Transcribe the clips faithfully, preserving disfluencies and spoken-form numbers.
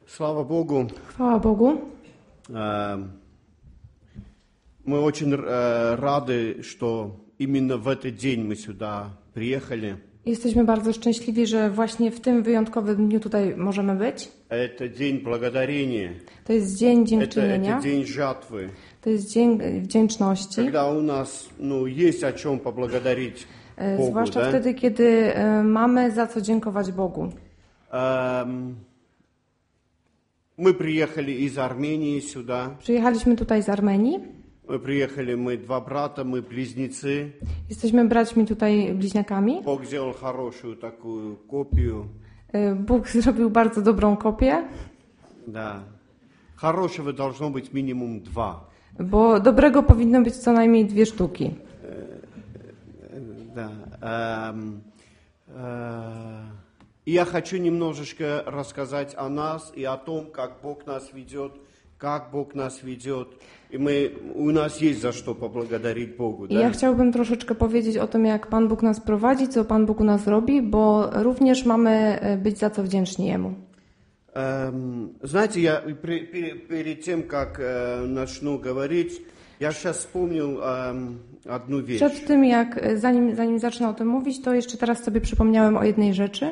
Слава Богу. Chwała Bogu. Мы очень рады, что именно в этот день мы сюда приехали. Jesteśmy bardzo szczęśliwi, że właśnie w tym wyjątkowym dniu tutaj możemy być. Это день благодарения. To jest dzień Это, dziękczynienia. это день жатвы. To jest dzień wdzięczności. Когда у нас, ну, есть о чем поблагодарить Богу, Zwłaszcza да? wtedy, kiedy mamy za co dziękować Bogu. Um, мы приехали из Армении сюда. Przyjechaliśmy tutaj z Armenii. Мы приехали, мы два брата, мы близнецы. Jesteśmy braćmi tutaj bliźniakami. Бог сделал хорошую такую копию. Bóg zrobił bardzo dobrą kopię. Да. Хорошего должно быть минимум два. Bo dobrego powinno być co najmniej dwie sztuki. Да. Эм, э, я хочу немножечко рассказать о нас и о том, как Бог нас ведет, как Бог нас ведет. И мы, у нас есть за что поблагодарить Богу. I ja chciałbym troszeczkę powiedzieć o tym, jak Pan Bóg nas prowadzi, co Pan Bóg u nas robi, bo również mamy być za co wdzięczni Jemu. Эм, знаете, я при, перед, перед тем, как э, начну говорить, я сейчас вспомнил эм, одну вещь. Przed tym, jak zanim, zanim zacznę o tym mówić, to jeszcze teraz sobie przypomniałem o jednej rzeczy.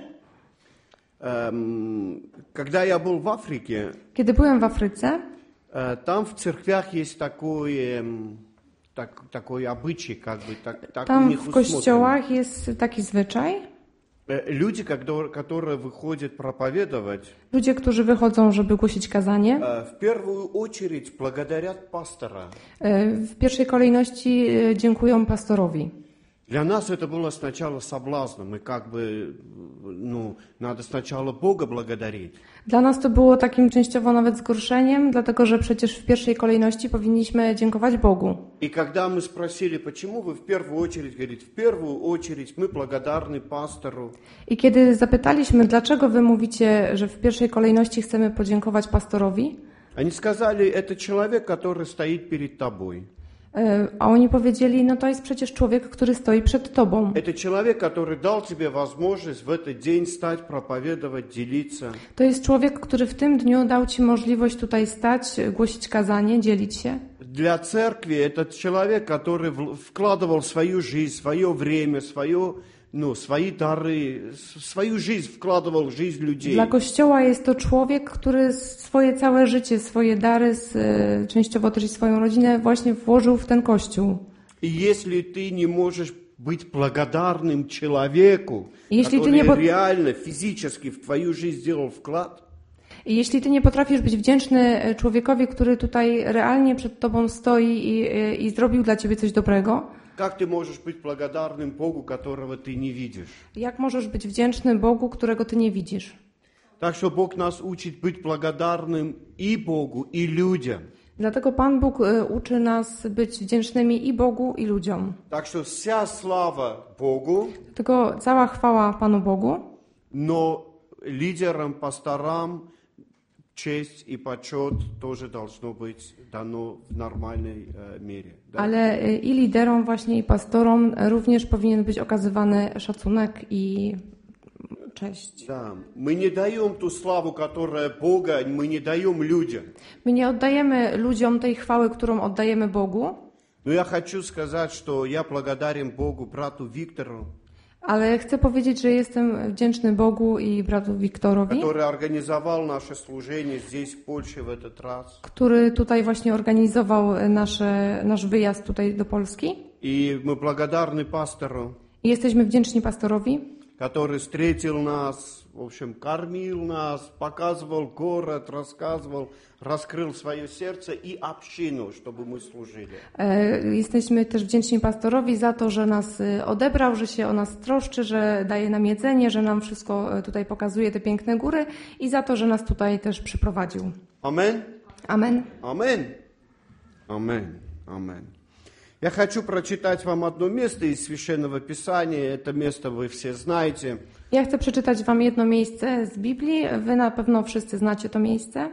Эм, когда я был в Африке, Kiedy byłem w Afryce, э, там в церквях есть такой, эм, так, такой обычай, как бы, так, так у tam них w усмотрено. kościołach jest taki zwyczaj. Э, Люди, которые, которые выходят проповедовать, Ludzie, którzy wychodzą, żeby głosić kazanie, э, в первую очередь благодарят пастора. w pierwszej kolejności dziękują pastorowi. Для нас это было сначала соблазном, и как бы, ну, надо сначала Бога благодарить. Dla nas to było takim częściowo nawet zgorszeniem, dlatego że przecież w pierwszej kolejności powinniśmy dziękować Bogu. И когда мы спросили, почему вы в первую очередь, говорит, в первую очередь мы благодарны пастору. I kiedy zapytaliśmy, dlaczego wy mówicie, że w pierwszej kolejności chcemy podziękować pastorowi, Они сказали, это человек, который стоит перед тобой. a oni powiedzieli, no to jest przecież człowiek, który stoi przed tobą. Это человек, который дал тебе возможность в этот день стать, проповедовать, делиться. To jest człowiek, który w tym dniu dał ci możliwość tutaj stać, głosić kazanie, dzielić się. Для церкви этот человек, который вкладывал свою жизнь, свое время, свое, ну, свои дары, свою жизнь вкладывал в жизнь людей. Dla Kościoła jest to człowiek, który swoje całe życie, swoje dary, częściowo też i swoją rodzinę właśnie włożył w ten Kościół. И если ты не можешь быть благодарным человеку, Если который ты не под- реально, физически в твою жизнь сделал вклад, I jeśli ty nie potrafisz być wdzięczny człowiekowi, który tutaj realnie przed tobą stoi i, i zrobił dla ciebie coś dobrego, как ты можешь быть благодарным Богу, которого ты не видишь? jak możesz być wdzięczny Bogu, którego ty nie widzisz? Так что Бог нас учит быть благодарным и Богу, и людям. Dlatego Pan Bóg y, uczy nas być wdzięcznymi i Bogu, i ludziom. Так что вся слава Богу, Dlatego cała chwała Panu Bogu, но лидерам, пасторам честь и почет тоже должно быть дано в нормальной э, мере. Да? ale y, i liderom właśnie, i pastorom również powinien być okazywany szacunek i cześć. Да. Мы не даем ту славу, которая Бога, мы не даем людям. My nie oddajemy ludziom tej chwały, którą oddajemy Bogu, Но я хочу сказать, что я благодарен Богу, брату Виктору, ale chcę powiedzieć, że jestem wdzięczny Bogu i bratu Wiktorowi, который организовал наше служение здесь, в Польше, в этот раз. który tutaj właśnie organizował nasze, nasz wyjazd tutaj do Polski. И мы благодарны пастору, I jesteśmy wdzięczni pastorowi, который встретил нас, в общем, кормил нас, показывал город, рассказывал, раскрыл свое сердце и общину, чтобы мы служили. E, Jesteśmy też wdzięczni pastorowi za to, że nas e, odebrał, że się o nas troszczy, że daje nam jedzenie, że nam wszystko e, tutaj pokazuje, te piękne góry i za to, że nas tutaj też przyprowadził. Amen? Amen. Amen. Amen. Amen. Я хочу прочитать вам одно место из Священного Писания. Это место вы все знаете. Ja chcę przeczytać wam jedno miejsce z Biblii. Wy na pewno wszyscy znacie to miejsce.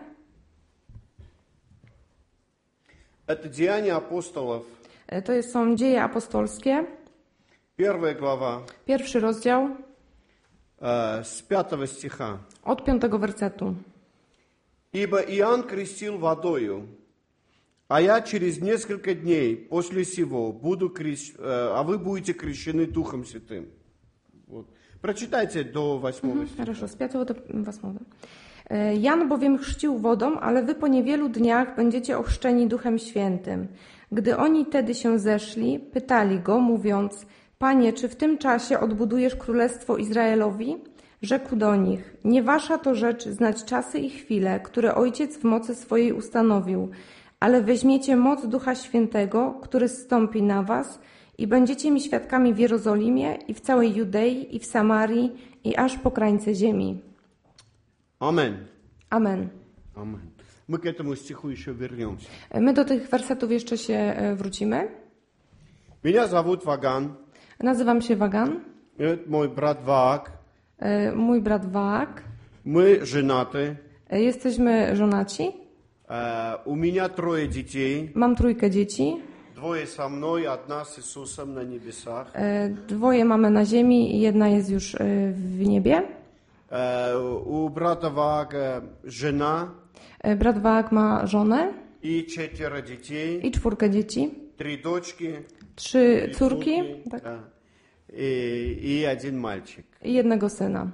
Это Деяния апостолов. E, To jest, są Dzieje apostolskie, Первая глава, pierwszy rozdział э, с пятого стиха. od piątego wersetu. Ибо Иоанн крестил водою, а я через несколько дней после сего буду крещ... а вы будете крещены Духом Святым. Вот. Przeczytajcie do восьмого стиха. Хорошо, z piątego do ósmego. Jan bowiem chrzcił wodą, ale wy po niewielu dniach będziecie ochrzczeni Duchem Świętym. Gdy oni tedy się zeszli, pytali go, mówiąc: Panie, czy w tym czasie odbudujesz królestwo Izraelowi? Rzekł do nich: Nie wasza to rzecz znać czasy i chwile, które Ojciec w mocy swojej ustanowił, ale weźmiecie moc Ducha Świętego, który zstąpi na was i będziecie mi świadkami w Jerozolimie i w całej Judei i w Samarii i aż po krańce ziemi. Amen. Amen. Amen. Мы к этому стиху еще вернемся. My do tych wersetów jeszcze się wrócimy. Меня зовут Ваган. Nazywam się Wagan. Это мой брат Ваак. Mój brat Waak. Мы женаты. Jesteśmy żonaci. У меня трое детей. Mam trójkę dzieci. Двое со мной, одна с Иисусом на небесах. Dwoje mamy na ziemi i jedna jest już w niebie. У брата Ваака жена. Brat Waak ma żonę. И четверо детей. I czwórkę dzieci. Три дочки. Trzy córki. Tak. И, и один мальчик. I jednego syna.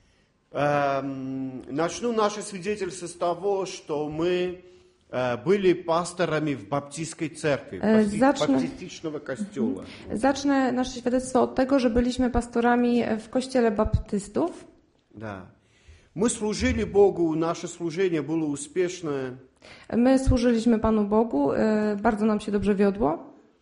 Начну наше свидетельство с того, что мы были пасторами в баптистской церкви, баптистичного костела. Zacznę nasze świadectwo od tego, że byliśmy pastorami w kościele baptystów. Да. Мы служили Богу, наше служение было успешное. My służyliśmy Panu Bogu, bardzo nam się dobrze wiodło.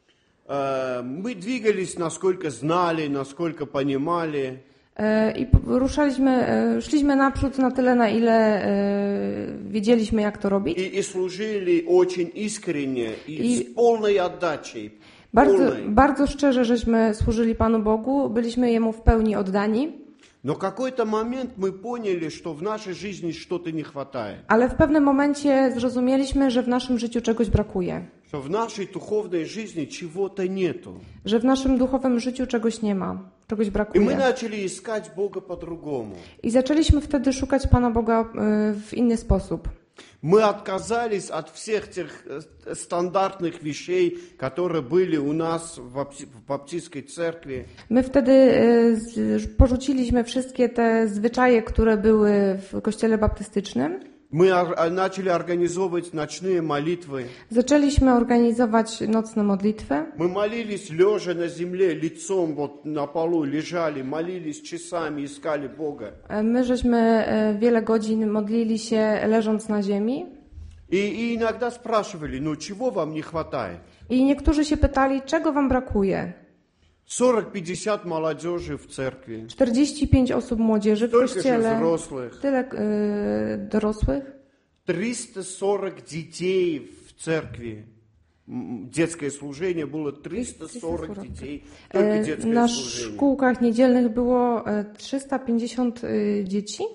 Мы двигались, насколько знали, насколько понимали. I ruszaliśmy, szliśmy naprzód na tyle, na ile wiedzieliśmy, jak to robić. И, и служили очень искренне и, и с полной отдачей. Bardzo, bardzo szczerze, żeśmy służyli Panu Bogu, byliśmy Jemu w pełni oddani. Но какой-то момент мы поняли, что в нашей жизни что-то не хватает. Ale w pewnym momencie zrozumieliśmy, że w naszym życiu czegoś brakuje. Что в нашей духовной жизни чего-то нету. Że w naszym duchowym życiu czegoś nie ma, czegoś И мы brakuje. начали искать Бога по-другому. I zaczęliśmy wtedy szukać Pana Boga w inny sposób. Мы отказались от всех тех стандартных вещей, которые были у нас в баптистской церкви. My wtedy porzuciliśmy wszystkie te zwyczaje, które były w kościele baptystycznym. Мы начали организовывать ночные молитвы. Zaczęliśmy organizować nocne modlitwy. Мы молились лежа на земле, лицом вот на полу лежали, молились часами, искали Бога. My żeśmy wiele godzin modlili się leżąc na ziemi. И, и иногда спрашивали, ну чего вам не хватает? I niektórzy się pytali, czego wam brakuje? сорок-пятьдесят молодежи в церкви. czterdzieści pięć osób młodzieży w Столько же kościele. взрослых. Tyle y, dorosłych. триста сорок детей в церкви. Детское служение было триста сорок детей. Только детское Na служение. szkółkach niedzielnych było trzysta pięćdziesiąt dzieci.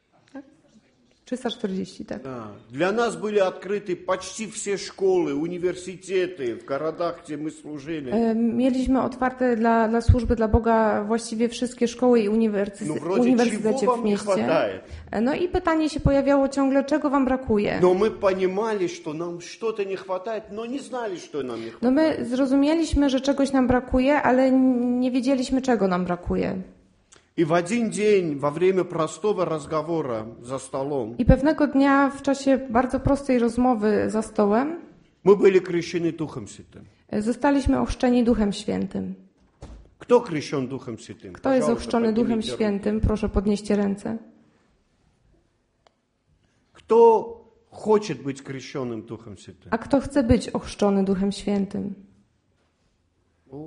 trzysta czterdzieści, tak. Да. Для нас были открыты почти все школы, университеты в городах, где мы служили. Mieliśmy otwarte dla, dla służby dla Boga właściwie wszystkie szkoły i uniwersytety, No wrodzie, uniwersytecie czego w wam nie mieście. хватает? No i pytanie się pojawiało ciągle, czego wam brakuje? Но мы понимали, что нам что-то не хватает, но не знали, что нам не хватает. No my zrozumieliśmy, że czegoś nam brakuje, ale nie wiedzieliśmy, czego nam brakuje. И в один день, во время простого разговора за столом, I pewnego dnia w czasie bardzo prostej rozmowy za stołem мы были крещены Духом Святым. zostaliśmy ochrzczeni Duchem Świętym. Кто крещен Духом Святым? Kto jest Пожалуйста, ochrzczony Duchem поднимите руку. Świętym? Proszę podnieście ręce. Кто хочет быть крещенным Духом Святым? A kto chce być ochrzczony Duchem Świętym? О,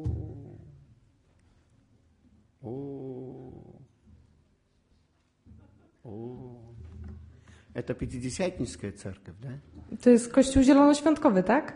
о, о. Это Пятидесятническая церковь, да? To jest Kościół Zielonoświątkowy, tak?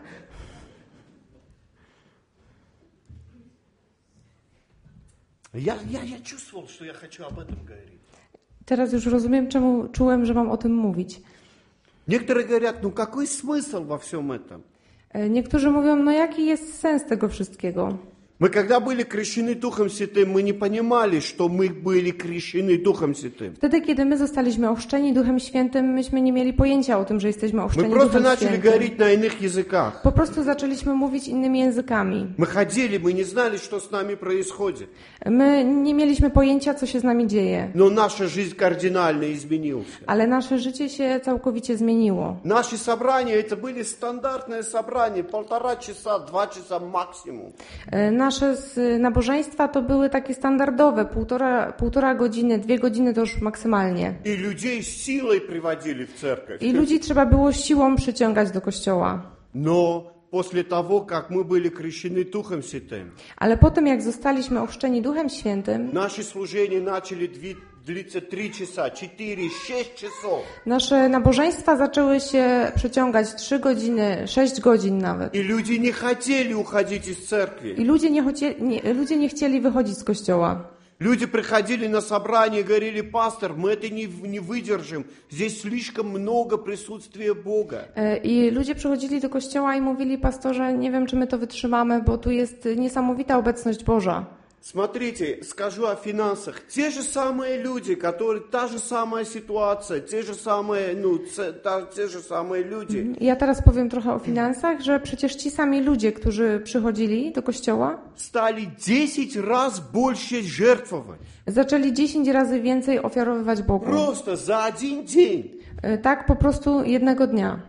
Я, я, я чувствовал, что я хочу об этом говорить. Teraz już rozumiem, czemu czułem, że mam o tym mówić. Некоторые говорят, ну какой смысл во всем этом? Niektórzy mówią, no jaki jest sens tego wszystkiego? Мы когда были крещены Духом Святым, мы не понимали, что мы были крещены Духом Святым. Wtedy, kiedy my zostaliśmy ochrzczeni Duchem Świętym, myśmy nie mieli pojęcia o tym, że jesteśmy Мы ochrzczeni просто Duchem начали Świętym. говорить на иных языках. Po prostu zaczęliśmy mówić innymi językami. Мы ходили, мы не знали, что с нами происходит. My nie mieliśmy pojęcia, co się z nami dzieje. Но наша жизнь кардинально изменилась. Ale nasze życie się całkowicie zmieniło. Наши собрания, это были стандартные собрания, полтора часа, два часа максимум. E, Nasze z- nabożeństwa to były takie standardowe, półtora, półtora godziny, dwie godziny to już maksymalnie. И людей силой приводили в церковь. I ludzi trzeba było siłą przyciągać do kościoła. Но после того, как мы были крещены Духом Святым, Ale po tym, jak zostaliśmy ochrzczeni Duchem Świętym, наши служения начали дви- длиться три часа, четыре, шесть часов. nasze nabożeństwa zaczęły się przeciągać trzy godziny, sześć godzin nawet. И люди не хотели уходить из церкви. I ludzie nie, chocie, nie, ludzie nie chcieli wychodzić z kościoła. Люди приходили на собрание и говорили: пастор, мы это не, не выдержим. Здесь слишком много присутствия Бога. E, I ludzie przychodzili do kościoła i mówili: pastorze, nie wiem, czy my to wytrzymamy, bo tu jest niesamowita obecność Boża. Смотрите, скажу о финансах. Те же самые люди, которые, та же самая ситуация, те же самые, ну, ц- та- те же самые люди. Ja teraz powiem trochę o finansach, że przecież ci sami ludzie, którzy przychodzili do kościoła, Стали десять раз больше жертвовать. zaczęli dziesięć razy więcej ofiarowywać Bogu. Просто за один день. E, Tak po prostu jednego dnia.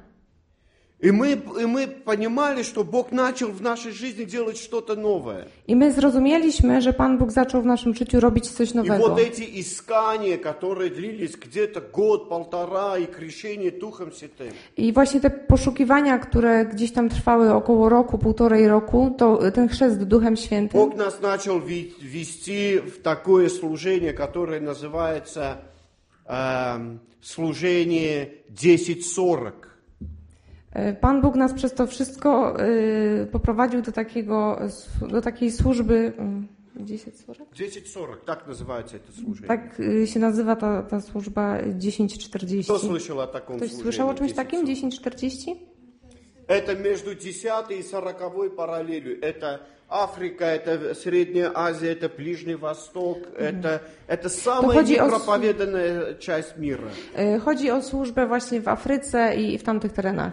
И мы, и мы понимали, что Бог начал в нашей жизни делать что-то новое. I my zrozumieliśmy, że Pan Bóg zaczął w naszym życiu robić coś И nowego. вот эти искания, которые длились где-то год, полтора, и крещение Духом Святым, I właśnie te poszukiwania, które gdzieś tam trwały około roku, półtorej roku, to ten chrzest Duchem Świętym, Бог нас начал ви- вести в такое служение, которое называется эм, служение десять сорок. e, Pan Bóg nas przez to wszystko e, poprowadził do takiego, do takiej służby, mm, dziesięć czterdzieści? десять сорок, так называется это служение. Tak e, się nazywa ta, ta służba dziesięć czterdzieści. Кто слышал о таком Ktoś служении? słyszał o czymś десять takim? сорок? dziesięć czterdzieści? Это между десятой и сороковой параллелью. Это Африка, это Средняя Азия, это Ближний Восток. Это, это самая chodzi o- непроповеданная часть мира. E, Chodzi o służbę właśnie w Afryce i w tamtych terenach.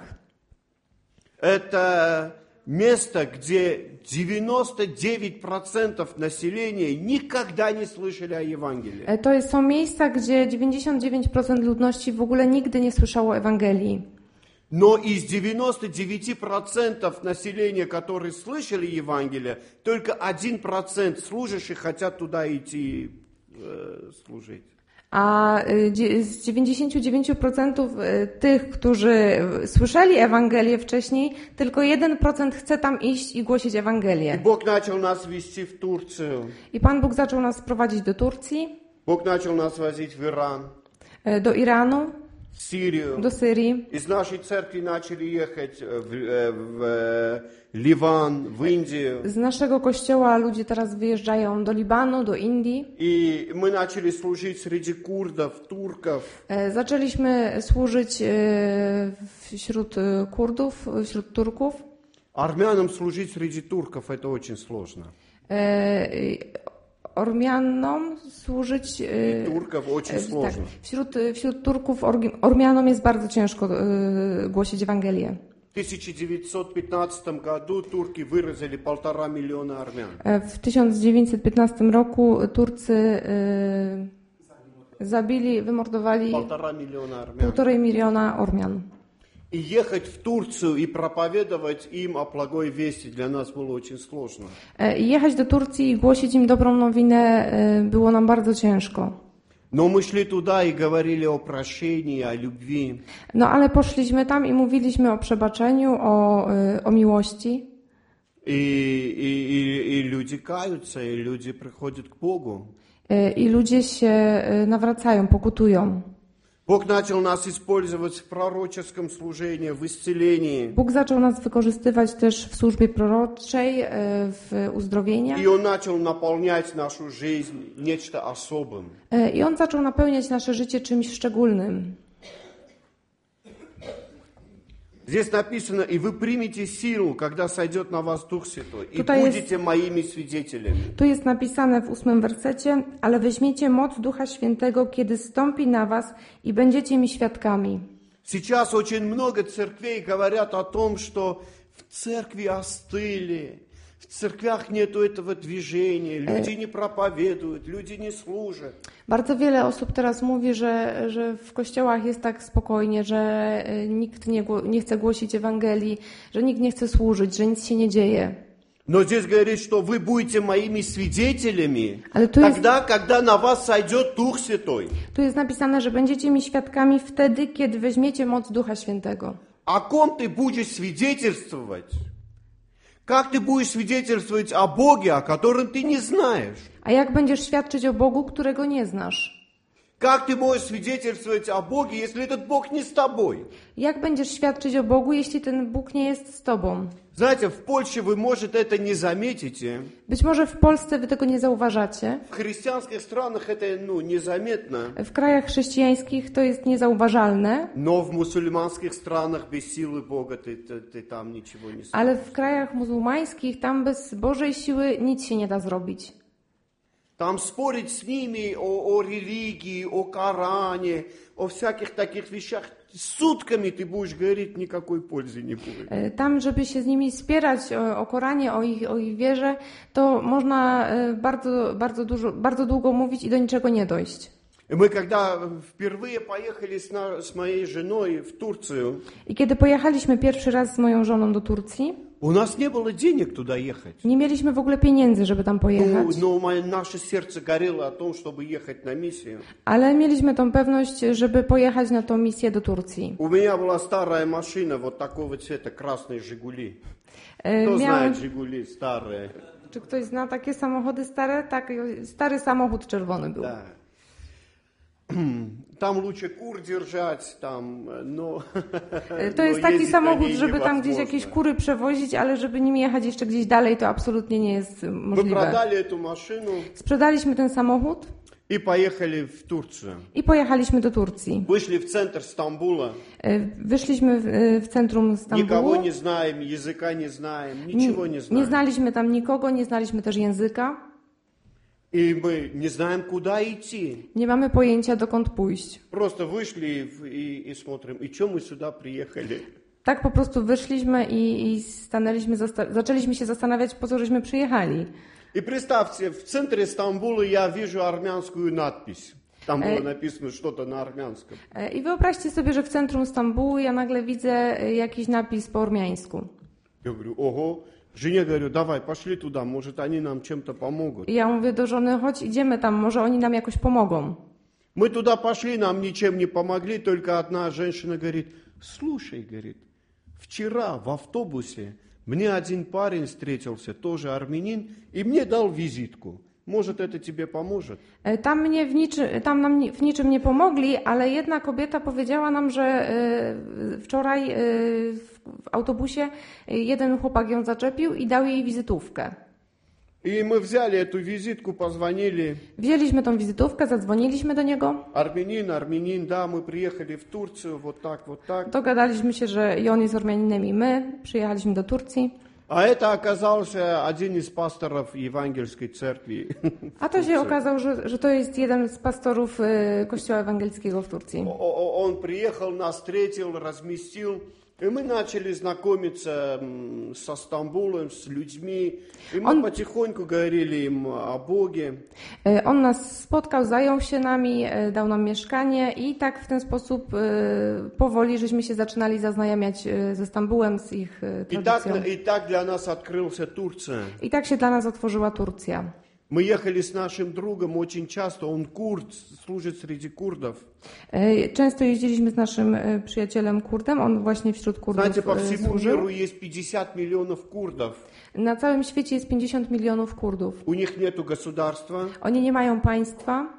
Это место, где девяносто девять процентов населения никогда не слышали о Евангелии. E, To jest, są miejsca, gdzie dziewięćdziesiąt dziewięć procent ludności w ogóle nigdy nie słyszało Ewangelii. Но из девяноста девяти процентов населения, которые слышали Евангелие, только один процент служащих хотят туда идти э, служить. A y, dzie- z dziewięćdziesiąt dziewięć procent y, tych, którzy y, słyszeli Ewangelię wcześniej, tylko jeden procent chce tam iść i głosić И Ewangelię. Бог начал нас вести в Турцию. I Pan Bóg zaczął nas prowadzić do Turcji, Бог начал нас возить в Иран, y, do Iranu, в Сирию. do Syrii. Из нашей церкви начали ехать в, э, в э, Ливан, в Индию. Z naszego kościoła ludzie teraz wyjeżdżają do Libanu, do Indii. И мы начали служить среди курдов, турков. E, Zaczęliśmy służyć e, wśród e, Kurdów, wśród Turków. Армянам служить среди турков это очень сложно. E, Ormianom służyć. e, Турков очень e, Tak, сложно. wśród, wśród Turków, Orgi- Ormianom jest bardzo ciężko e, głosić Ewangelię. В тысяча девятьсот пятнадцатом году турки вырезали полтора миллиона армян. E, W tysiąc dziewięćset piętnastym roku Turcy e, zabili, wymordowali Полтора миллиона армян. półtorej miliona Ormian. И ехать в Турцию и проповедовать им о благой вести для нас было очень сложно. E, I jechać do Turcji i głosić im dobrą nowinę e, było nam bardzo ciężko. Но мы шли туда и говорили о прощении, о любви. No ale poszliśmy tam i mówiliśmy o przebaczeniu, o, y, o miłości. И, и, и, и люди каются, и люди приходят к Богу. Y, I ludzie się y, nawracają, pokutują. Бог начал нас использовать в пророческом служении, в исцелении. Bóg zaczął nas wykorzystywać też w służbie proroczej, y, w uzdrowieniach. И Он начал наполнять нашу жизнь нечто особым. Y, I On zaczął napełniać nasze życie czymś szczególnym. Здесь написано, и вы примете силу, когда сойдет на вас Дух Святой, и Tutaj jest- будете моими свидетелями. Tu jest napisane w ósmym wersecie, ale weźmiecie moc Ducha Świętego, kiedy stąpi na was i będziecie mi świadkami. Сейчас очень много церквей говорят о том, что в церкви остыли, в церквях нету этого движения, люди не проповедуют, люди не служат. Bardzo wiele osób teraz mówi, że, że w kościołach jest tak spokojnie, że e, nikt nie, gło- nie chce głosić Ewangelii, że nikt nie chce służyć, że nic się nie dzieje. Но здесь говорит, что вы будете моими свидетелями Ale tu jest, тогда, когда на вас сойдет Дух Святой. tu jest napisane, że będziecie mi świadkami wtedy, kiedy weźmiecie moc Ducha Świętego. О ком ты будешь свидетельствовать? Как ты будешь свидетельствовать о Боге, о котором ты не знаешь? A jak będziesz świadczyć o Bogu, którego nie znasz? Как ты можешь свидетельствовать о Боге, если этот Бог не с тобой? Jak będziesz świadczyć o Bogu, jeśli ten Bóg nie jest z tobą? Знаете, в Польше вы, может, это не заметите. Być może w Polsce wy tego nie zauważacie. В христианских странах это, ну, незаметно. W krajach chrześcijańskich to jest niezauważalne, Но в мусульманских странах без силы Бога ты, ты, ты там ничего не сможешь. ale w krajach muzułmańskich tam bez Bożej siły nic się nie da zrobić. Там спорить с ними о, о религии, о Коране, о всяких таких вещах. Сутками ты будешь говорить, никакой пользы не будет. E, Tam, żeby się z nimi spierać o, o Koranie, o ich, o ich wierze, to można e, bardzo, bardzo, dużo, bardzo długo mówić i do niczego nie dojść. И мы когда впервые поехали с, на, с моей женой в Турцию, I kiedy pojechaliśmy pierwszy raz z moją żoną do Turcji, у нас не было денег туда ехать. nie mieliśmy w ogóle pieniędzy, żeby tam Ну, pojechać, но мое- наше сердце горело о том, чтобы ехать на миссию. ale mieliśmy tą pewność, żeby pojechać na tą misję do Turcji. У меня была старая машина вот такого цвета, красные «Жигули». E, Кто Miałem, знает «Жигули» старые? czy ktoś zna takie samochody stare? Tak, stary samochód czerwony był. Да. Там лучше кур держать, там, но... E, To но jest taki ездить на samochód, ней żeby tam gdzieś невозможно. jakieś kury przewozić, ale żeby nim jechać jeszcze gdzieś dalej, to absolutnie nie jest Мы możliwe. продали эту машину Sprzedaliśmy ten samochód и поехали в Турцию. i pojechaliśmy do Turcji. Вышли в центр Стамбула, E, Wyszliśmy w, e, w centrum никого Stambułu. не знаем, языка не знаем, ничего не Nie знаем. znaliśmy tam nikogo, nie znaliśmy też języka. И мы не знаем, куда идти. Nie mamy pojęcia, dokąd pójść. Просто вышли в- и, и смотрим, и что мы сюда приехали? Tak po prostu wyszliśmy i, i stanęliśmy, zasta- zaczęliśmy się zastanawiać, po co żeśmy przyjechali. И представьте, в центре Стамбула я вижу армянскую надпись. Там было Э. написано что-то на армянском. E, I wyobraźcie sobie, że w centrum Stambułu ja nagle widzę e, jakiś napis po ormiańsku. Я говорю, ого. Жене говорю, давай, пошли туда, может, они нам чем-то помогут. I ja mówię do żony, chodź idziemy tam, może oni nam jakoś pomogą. Мы туда пошли, нам ничем не помогли, только одна женщина говорит, слушай, говорит, вчера в автобусе мне один парень встретился, тоже армянин, и мне дал визитку. Может, это тебе поможет? E, Tam, mnie w, niczy, tam nam ni- w niczym nie pomogli, ale jedna kobieta powiedziała nam, że e, wczoraj e, w w autobusie e, jeden chłopak ją zaczepił i dał jej wizytówkę. И мы взяли эту визитку, позвонили. Wzięliśmy tą wizytówkę, zadzwoniliśmy do niego, Армянин, армянин, да, мы приехали в Турцию, вот так, вот так. dogadaliśmy się, że i on jest Ormianinem i my, przyjechaliśmy do Turcji. А это оказался один из пасторов евангельской церкви. A to się okazało, że, że to jest jeden z pastorów e, Kościoła Ewangelickiego w Turcji. О- о- Он приехал, нас встретил, разместил. И мы начали знакомиться м, со Стамбулом, с людьми. И мы Он- потихоньку говорили им о Боге. E, On nas spotkał, zajął się nami, e, dał nam mieszkanie i tak w ten sposób e, powoli żeśmy się zaczynali zaznajamiać e, ze Stambułem, z ich e, И так, tradycją. и так для нас открылся Турция. I tak się dla nas otworzyła Turcja. Мы ехали с нашим другом очень часто. Он курд, служит среди курдов. E, Często jeździliśmy z naszym e, przyjacielem Kurdem, on właśnie wśród Kurdów Знаете, по e, всему służył. миру есть пятьдесят миллионов курдов. Na całym świecie jest pięćdziesiąt milionów Kurdów. У них нету государства. Oni nie mają państwa,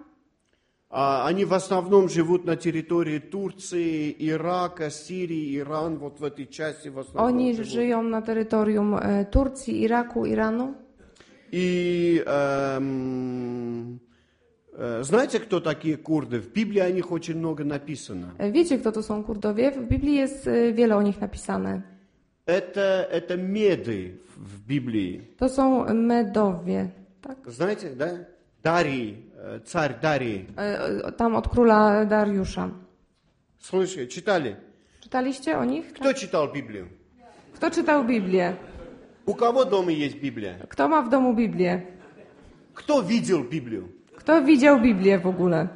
А Они в основном живут на территории Турции, Ирака, Сирии, Иран. Вот в этой части в основном oni живут. żyją na terytorium e, Turcji, Iraku, Iranu. И эм, Э, Знаете, кто такие курды? В Библии о них очень много написано. E, Wiecie, kto to są Kurdowie? W Biblii jest e, wiele o nich napisane. Это, это Меды в в Библии. To są Medowie, tak? Знаете, да? Дарий, э, царь Дарий. E, e, Tam od króla Dariusza. Слышали, читали? Czytaliście o nich? Кто читал Библию? Kto czytał Biblię? У кого дома есть Библия? Kto ma w domu Biblię? Кто видел Библию? Kto widział Biblię w ogóle?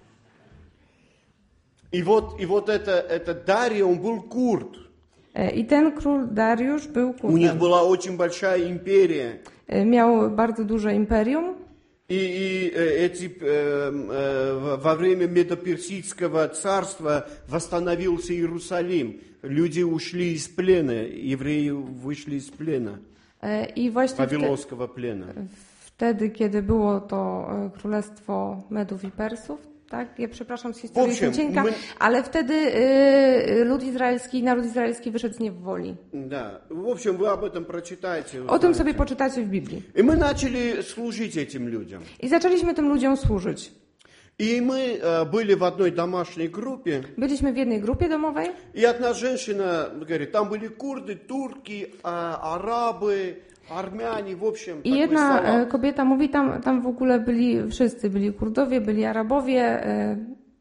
И вот, и вот это, это Дарий, он был курд. E, I ten król Dariusz był У них Kurdem. была очень большая империя. E, Miał bardzo duże imperium. И, и э, эти, э, э, во время Медоперсидского царства восстановился Иерусалим. Люди ушли из плена, евреи вышли из плена, E, I właśnie wte, Wawilowskiego plena. wtedy, kiedy było to e, królestwo Medów i Persów, tak? Ja przepraszam, z historii Owszem, jestem cienka, my- ale wtedy e, lud izraelski, naród izraelski wyszedł z niewoli. Да. В общем, вы об этом прочитайте. O tym узнаете. sobie poczytacie w Biblii. И мы начали служить этим людям. I zaczęliśmy tym ludziom służyć. И мы э, были в одной домашней группе, Byliśmy w jednej grupie domowej и одна женщина говорит, там были курды, турки, а, арабы, армяне, в общем, i такой jedna салат. e, kobieta mówi, tam, tam w ogóle byli wszyscy, byli Kurdowie, byli Arabowie, e,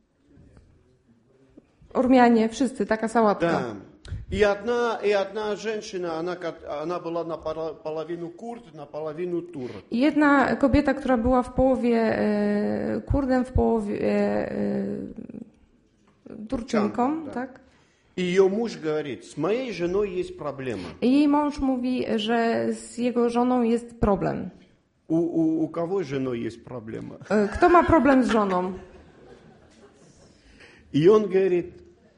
Ormianie, wszyscy, taka sałatka. Да. И одна, и одна женщина, она, как- она была наполовину курд, наполовину тур. I jedna kobieta, która była w połowie e, Kurdem, w połowie e, e, Turczynką, Tak, tak? И ее муж говорит, с моей женой есть проблема. I jej mąż mówi, że z jego żoną jest problem. У, у, у кого с женой есть проблема? E, Kto ma problem z żoną? И он говорит,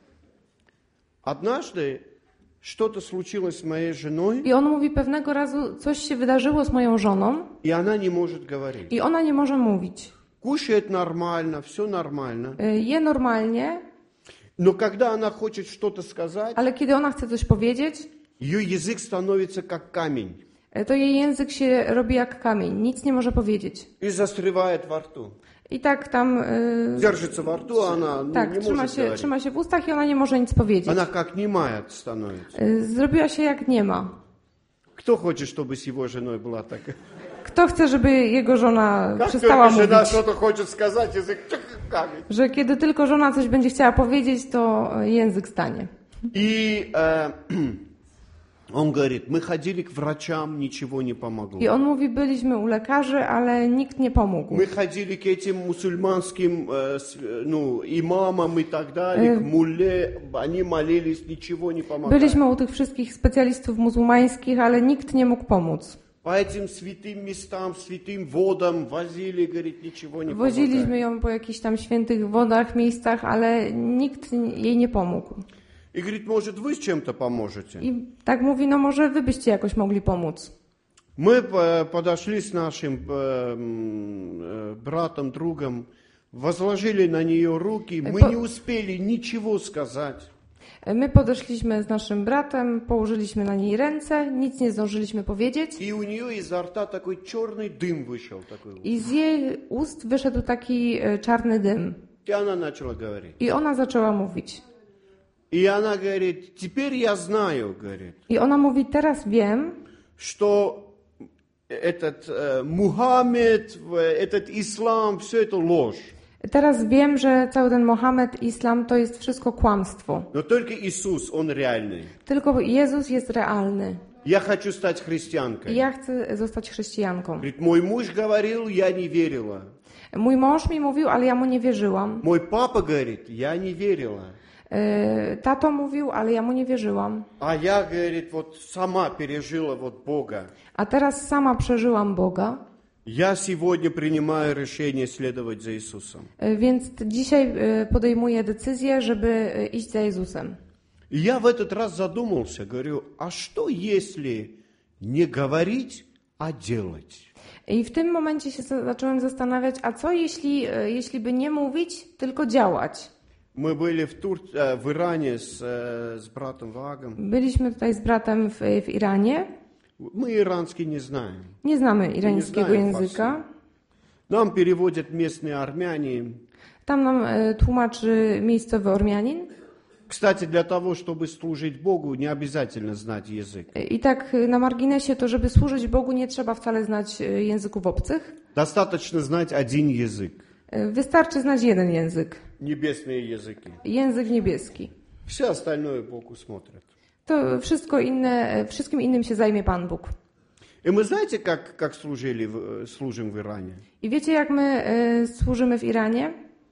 однажды что-то случилось с моей женой, I on mówi, pewnego razu coś się wydarzyło z moją żoną и она не может говорить. i ona nie może mówić. Кушает нормально, все нормально. E, Je normalnie, Но когда она хочет что-то сказать, ale kiedy ona chce coś powiedzieć, ее язык становится как камень e, to jej język się robi jak kamień, nic nie może powiedzieć. и застревает во рту. I tak tam e, Держится во рту, она ну, tak, не trzyma может się, говорить. trzyma się w ustach i ona nie może nic powiedzieć. Она как немая становится. E, Zrobiła się jak nie ma. Кто хочет, чтобы с его женой была такая? Kto chce, żeby jego żona Как przestała только жена mówić? что-то хочет сказать, язык чик, камень. Że kiedy tylko żona coś będzie chciała powiedzieć, to język stanie. И э, он говорит, мы ходили к врачам, ничего не помогло. I on mówi, byliśmy u lekarzy, ale nikt nie pomógł. Мы ходили к этим мусульманским э, с- э, ну, имамам и так далее, к мулле, они молились, ничего не помогало. Byliśmy u tych wszystkich specjalistów muzułmańskich, ale nikt nie mógł pomóc. По этим святым местам, святым водам возили, говорит, ничего не помогает. Woziliśmy ją po jakichś tam świętych wodach, miejscach, ale nikt jej nie pomógł. И говорит, может, вы с чем-то поможете? I tak mówi, no może wy byście jakoś mogli pomóc. Мы э, подошли с нашим э, м, э, братом, другом, возложили на нее руки, мы По- не успели ничего сказать. My podeszliśmy z naszym bratem, położyliśmy na niej ręce, nic nie zdążyliśmy powiedzieć И у нее изо рта такой черный дым вышел. Такой. i z jej ust wyszedł taki e, czarny dym. И она начала говорить. I ona zaczęła mówić. И она говорит, теперь я знаю, говорит, I ona mówi, teraz wiem, что этот э, Мухаммед, э, этот ислам, все это ложь. teraz wiem, że cały ten Mohamed, islam to jest wszystko kłamstwo. Но только Иисус, Он реальный. Tylko Jezus jest realny. Я хочу стать I христианкой. ja chcę zostać chrześcijanką. Говорит, мой муж говорил, я не верила. Mój mąż mi mówił, ale ja mu nie wierzyłam. Мой папа говорит, я не верила. E, Tato mówił, ale ja mu nie wierzyłam. А я, говорит, вот сама пережила вот Бога. A teraz sama przeżyłam Boga, Я сегодня принимаю решение следовать за Иисусом. e, więc t- dzisiaj e, podejmuję decyzję, żeby e, iść za Jezusem. И я в этот раз задумался, говорю, а что если не говорить, а делать? I w tym momencie się za- zacząłem zastanawiać, a co jeśli, e, jeśli by nie mówić, tylko działać? Мы были в, Тур... э, в Иране с, э, с братом Вагом. Byliśmy tutaj z bratem w, w Iranie. Мы иранский не знаем. Nie znamy irańskiego znają języka. Нам переводят местные армяне. Tam nam e, tłumaczy miejscowy Ormianin. Кстати, для того, чтобы служить Богу, не обязательно знать языk. I tak na marginesie, to żeby służyć Bogu, nie trzeba wcale znać e, języków obcych. Достаточно знать один язык. E, Wystarczy znać jeden język. Небесные языки. Język niebieski. Все остальное Бог усмотрит. To wszystko inne, e, wszystkim innym się zajmie Pan Bóg. И мы знаете, как, как служили, в- служим в Иране? I wiecie, jak my e, służymy w Iranie?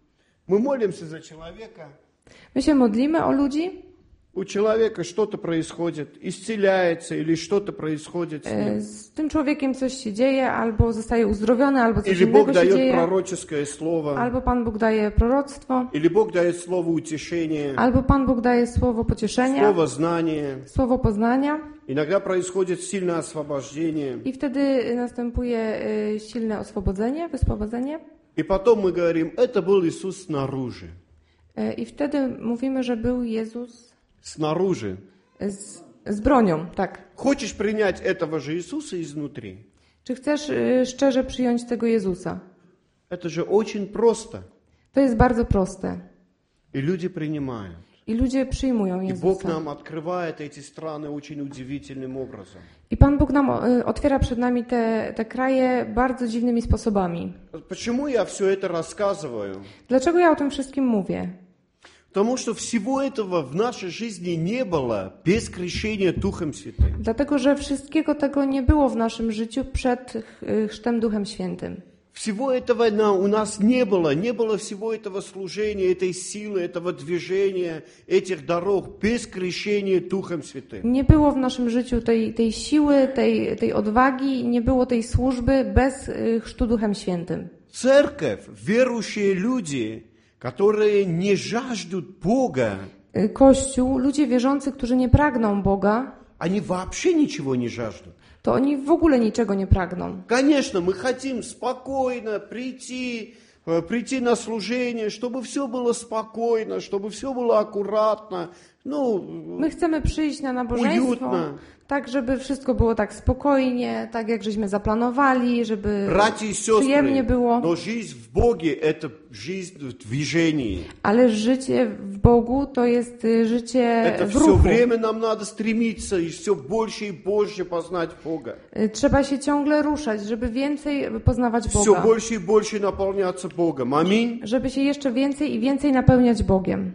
Мы молимся за человека. My się modlimy o ludzi. У человека что-то происходит, исцеляется или что-то происходит с e, ним. Z tym człowiekiem coś się dzieje, albo zostaje uzdrowiony, albo coś Или Бог innego się дает dzieje. пророческое слово, Albo Pan Bóg daje proroctwo, или Бог дает слово утешения, albo Pan Bóg daje słowo pocieszenia, слово знания. słowo poznania. Иногда происходит сильное освобождение. I wtedy następuje y, silne oswobodzenie, wyswobodzenie. И потом мы говорим, это был Иисус снаружи. Y, I wtedy mówimy, że był Jezus Снаружи. z, z bronią, tak. Хочешь принять этого же Иисуса изнутри? Czy chcesz y, szczerze przyjąć tego Jezusa? Это же очень просто. To jest bardzo proste. И люди принимают. I ludzie przyjmują И Бог Jezusa. нам открывает эти страны очень удивительным образом. I Pan Bóg nam y, otwiera przed nami te, te kraje bardzo dziwnymi sposobami. Почему я все это рассказываю? Dlaczego ja o tym wszystkim mówię? Потому что всего этого в нашей жизни не было без крещения Духом Святым. Dlatego, że wszystkiego tego nie było w naszym życiu przed y, chrztem Duchem Świętym. Всего этого на- у нас не было, не было всего этого служения, этой силы, этого движения, этих дорог без крещения Духом Святым. Nie było w naszym życiu tej, tej siły, tej, tej odwagi, nie było tej służby bez y, chrztu Duchem Świętym. Церковь, верующие люди, которые не жаждут Бога, Y, Kościół, ludzie wierzący, którzy nie pragną Boga, они вообще ничего не жаждут. to oni w ogóle niczego nie pragną. Конечно, мы хотим спокойно прийти, э, прийти на служение, чтобы все было спокойно, чтобы все было аккуратно. Ну, My chcemy przyjść na nabożeństwo, Ujutne. tak żeby wszystko było tak spokojnie, tak jak żeśmy zaplanowali, żeby братья и przyjemnie сестры, było. но жизнь в Боге – это жизнь в движении. Ale życie w Bogu to jest y, życie Это w все ruchu. время нам надо стремиться и все больше и больше познать Бога. Y, Trzeba się ciągle ruszać, żeby więcej poznawać Все Boga. больше и больше наполняться Богом. Аминь. Żeby się jeszcze więcej i więcej napełniać Bogiem.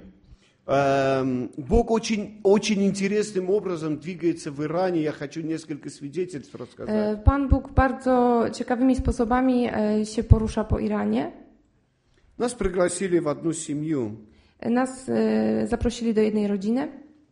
Эм, Бог очень, очень интересным образом двигается в Иране. Я хочу несколько свидетельств рассказать. E, Pan Bóg bardzo ciekawymi sposobami e, się porusza po Iranie. Нас пригласили в одну семью. E, Nas e, zaprosili do jednej rodziny.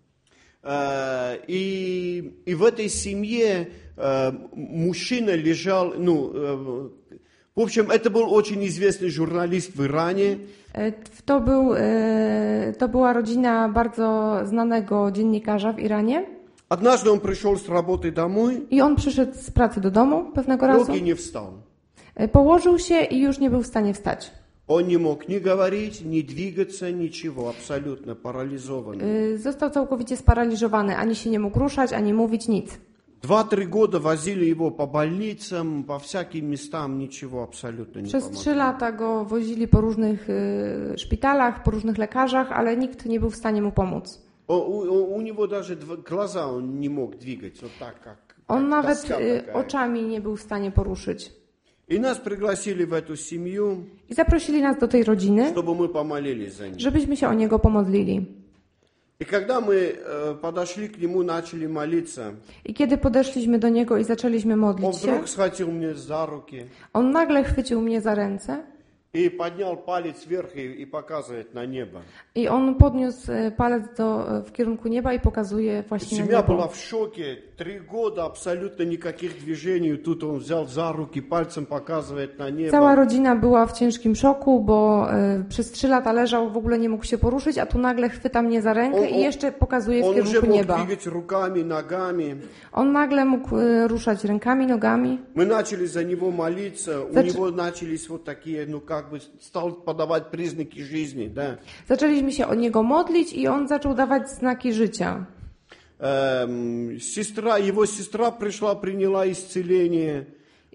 Э, И, и в этой семье э, мужчина лежал, ну, э, в общем, это был очень известный журналист в Иране. E, To, był, e, to była rodzina bardzo znanego dziennikarza w Iranie. Однажды он пришел с работы домой, I on przyszedł z pracy do domu pewnego razu. ноги не встал. E, Położył się i już nie był w stanie wstać. Он не мог ни говорить, ни двигаться, ничего, абсолютно парализованный. E, Został całkowicie sparaliżowany. Ani się nie mógł ruszać, ani mówić, nic. Два-три года возили его по больницам, по всяким местам, ничего абсолютно не Przez помогло. trzy lata go wozili po różnych e, szpitalach, po różnych lekarzach, ale nikt nie był w stanie mu pomóc. У, у- у него даже дв- глаза он не мог двигать, вот так, как, On как nawet доска e, такая. oczami nie był w stanie poruszyć. И нас пригласили в эту семью, I zaprosili nas do tej rodziny, чтобы мы помолились за него. żebyśmy się o niego pomodlili. И когда мы э, подошли к нему, начали молиться, I kiedy podeszliśmy do niego i zaczęliśmy он modlić się, вдруг схватил меня за руки on nagle chwycił mnie za ręce и поднял палец вверх и, и показывает на небо. i on podniósł e, palec do, e, w kierunku nieba i pokazuje właśnie na Семья была niebo. в шоке. Три года абсолютно никаких движений. Тут он взял за руки, пальцем показывает на небо. Cała rodzina była w ciężkim szoku, bo e, przez trzy lata leżał, w ogóle nie mógł się poruszyć, a tu nagle chwyta mnie za rękę On- i on- jeszcze pokazuje w Он уже kierunku мог nieba. двигать руками, ногами. On nagle mógł e, ruszać rękami, nogami. Мы начали за него молиться. У Зач- него начались вот такие, ну как бы, стал подавать признаки жизни, да. Zaczęliśmy się o niego modlić i on zaczął dawać znaki życia. Эм, сестра, его сестра пришла, приняла исцеление.